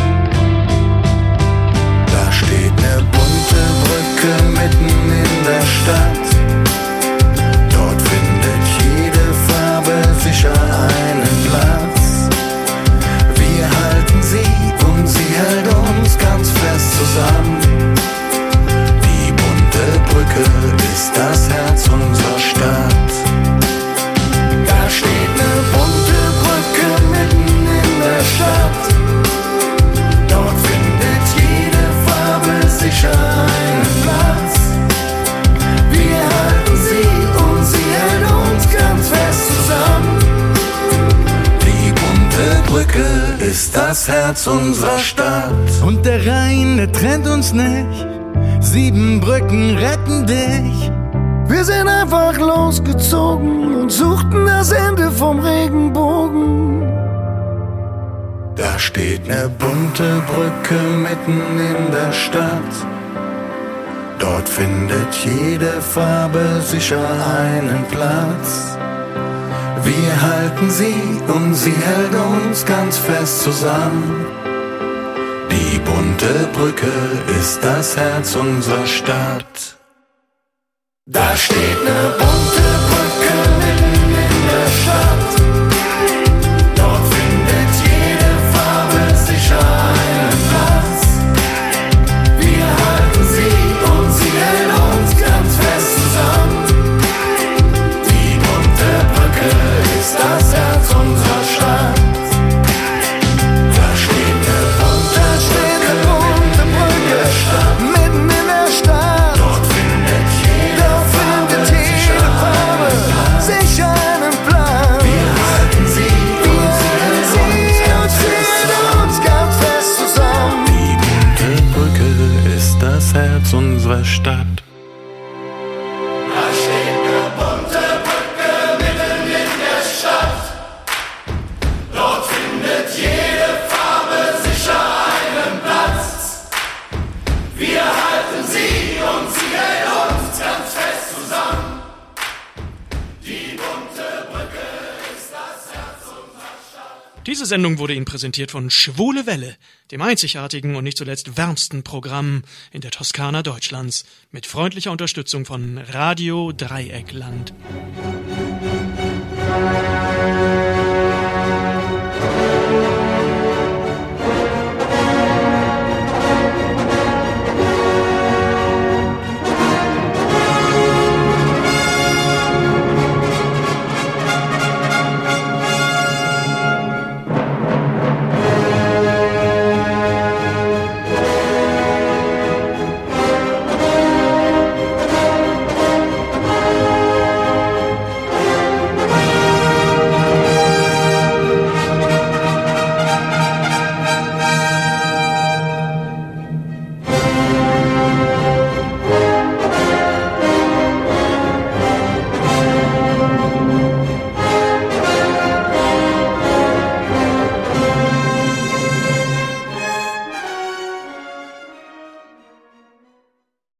Da steht ne bunte Brücke mitten in der Stadt. Dort findet jede Farbe sicher einen Platz. Wir halten sie und sie hält uns ganz fest zusammen. Die bunte Brücke ist das Herz unserer Stadt. Da steht ne bunte Brücke mitten in der Stadt. Dort findet jede Farbe sicher einen Platz. Wir halten sie und sie hält uns ganz fest zusammen. Die bunte Brücke ist das Herz unserer Stadt. Und der Rhein, der trennt uns nicht. 7 Brücken retten dich. Wir sind einfach losgezogen und suchten das Ende vom Regenbogen. Da steht ne bunte Brücke mitten in der Stadt. Dort findet jede Farbe sicher einen Platz. Wir halten sie und sie hält uns ganz fest zusammen. Die bunte Brücke ist das Herz unserer Stadt. Da steht ne bunte Brücke mitten in der Stadt. Dort findet jede Farbe sicher einen Platz. Wir halten sie und sie hält uns ganz fest zusammen. Die bunte Brücke ist das Herz unserer Stadt. Da steht ne bunte Brücke mitten in der Stadt. Dort findet jede Farbe sicher einen Platz. Wir halten sie und sie hält uns ganz fest zusammen. Die bunte Brücke ist das Herz unserer Stadt. Da steht ne bunte Brücke mitten in der Stadt. Dort findet jede Farbe sicher einen Platz. Wir halten sie und sie hält uns ganz fest zusammen. Die bunte Brücke ist das Herz unserer Stadt. Diese Sendung wurde Ihnen präsentiert von Schwule Welle, dem einzigartigen und nicht zuletzt wärmsten Programm in der Toskana Deutschlands, mit freundlicher Unterstützung von Radio Dreieckland.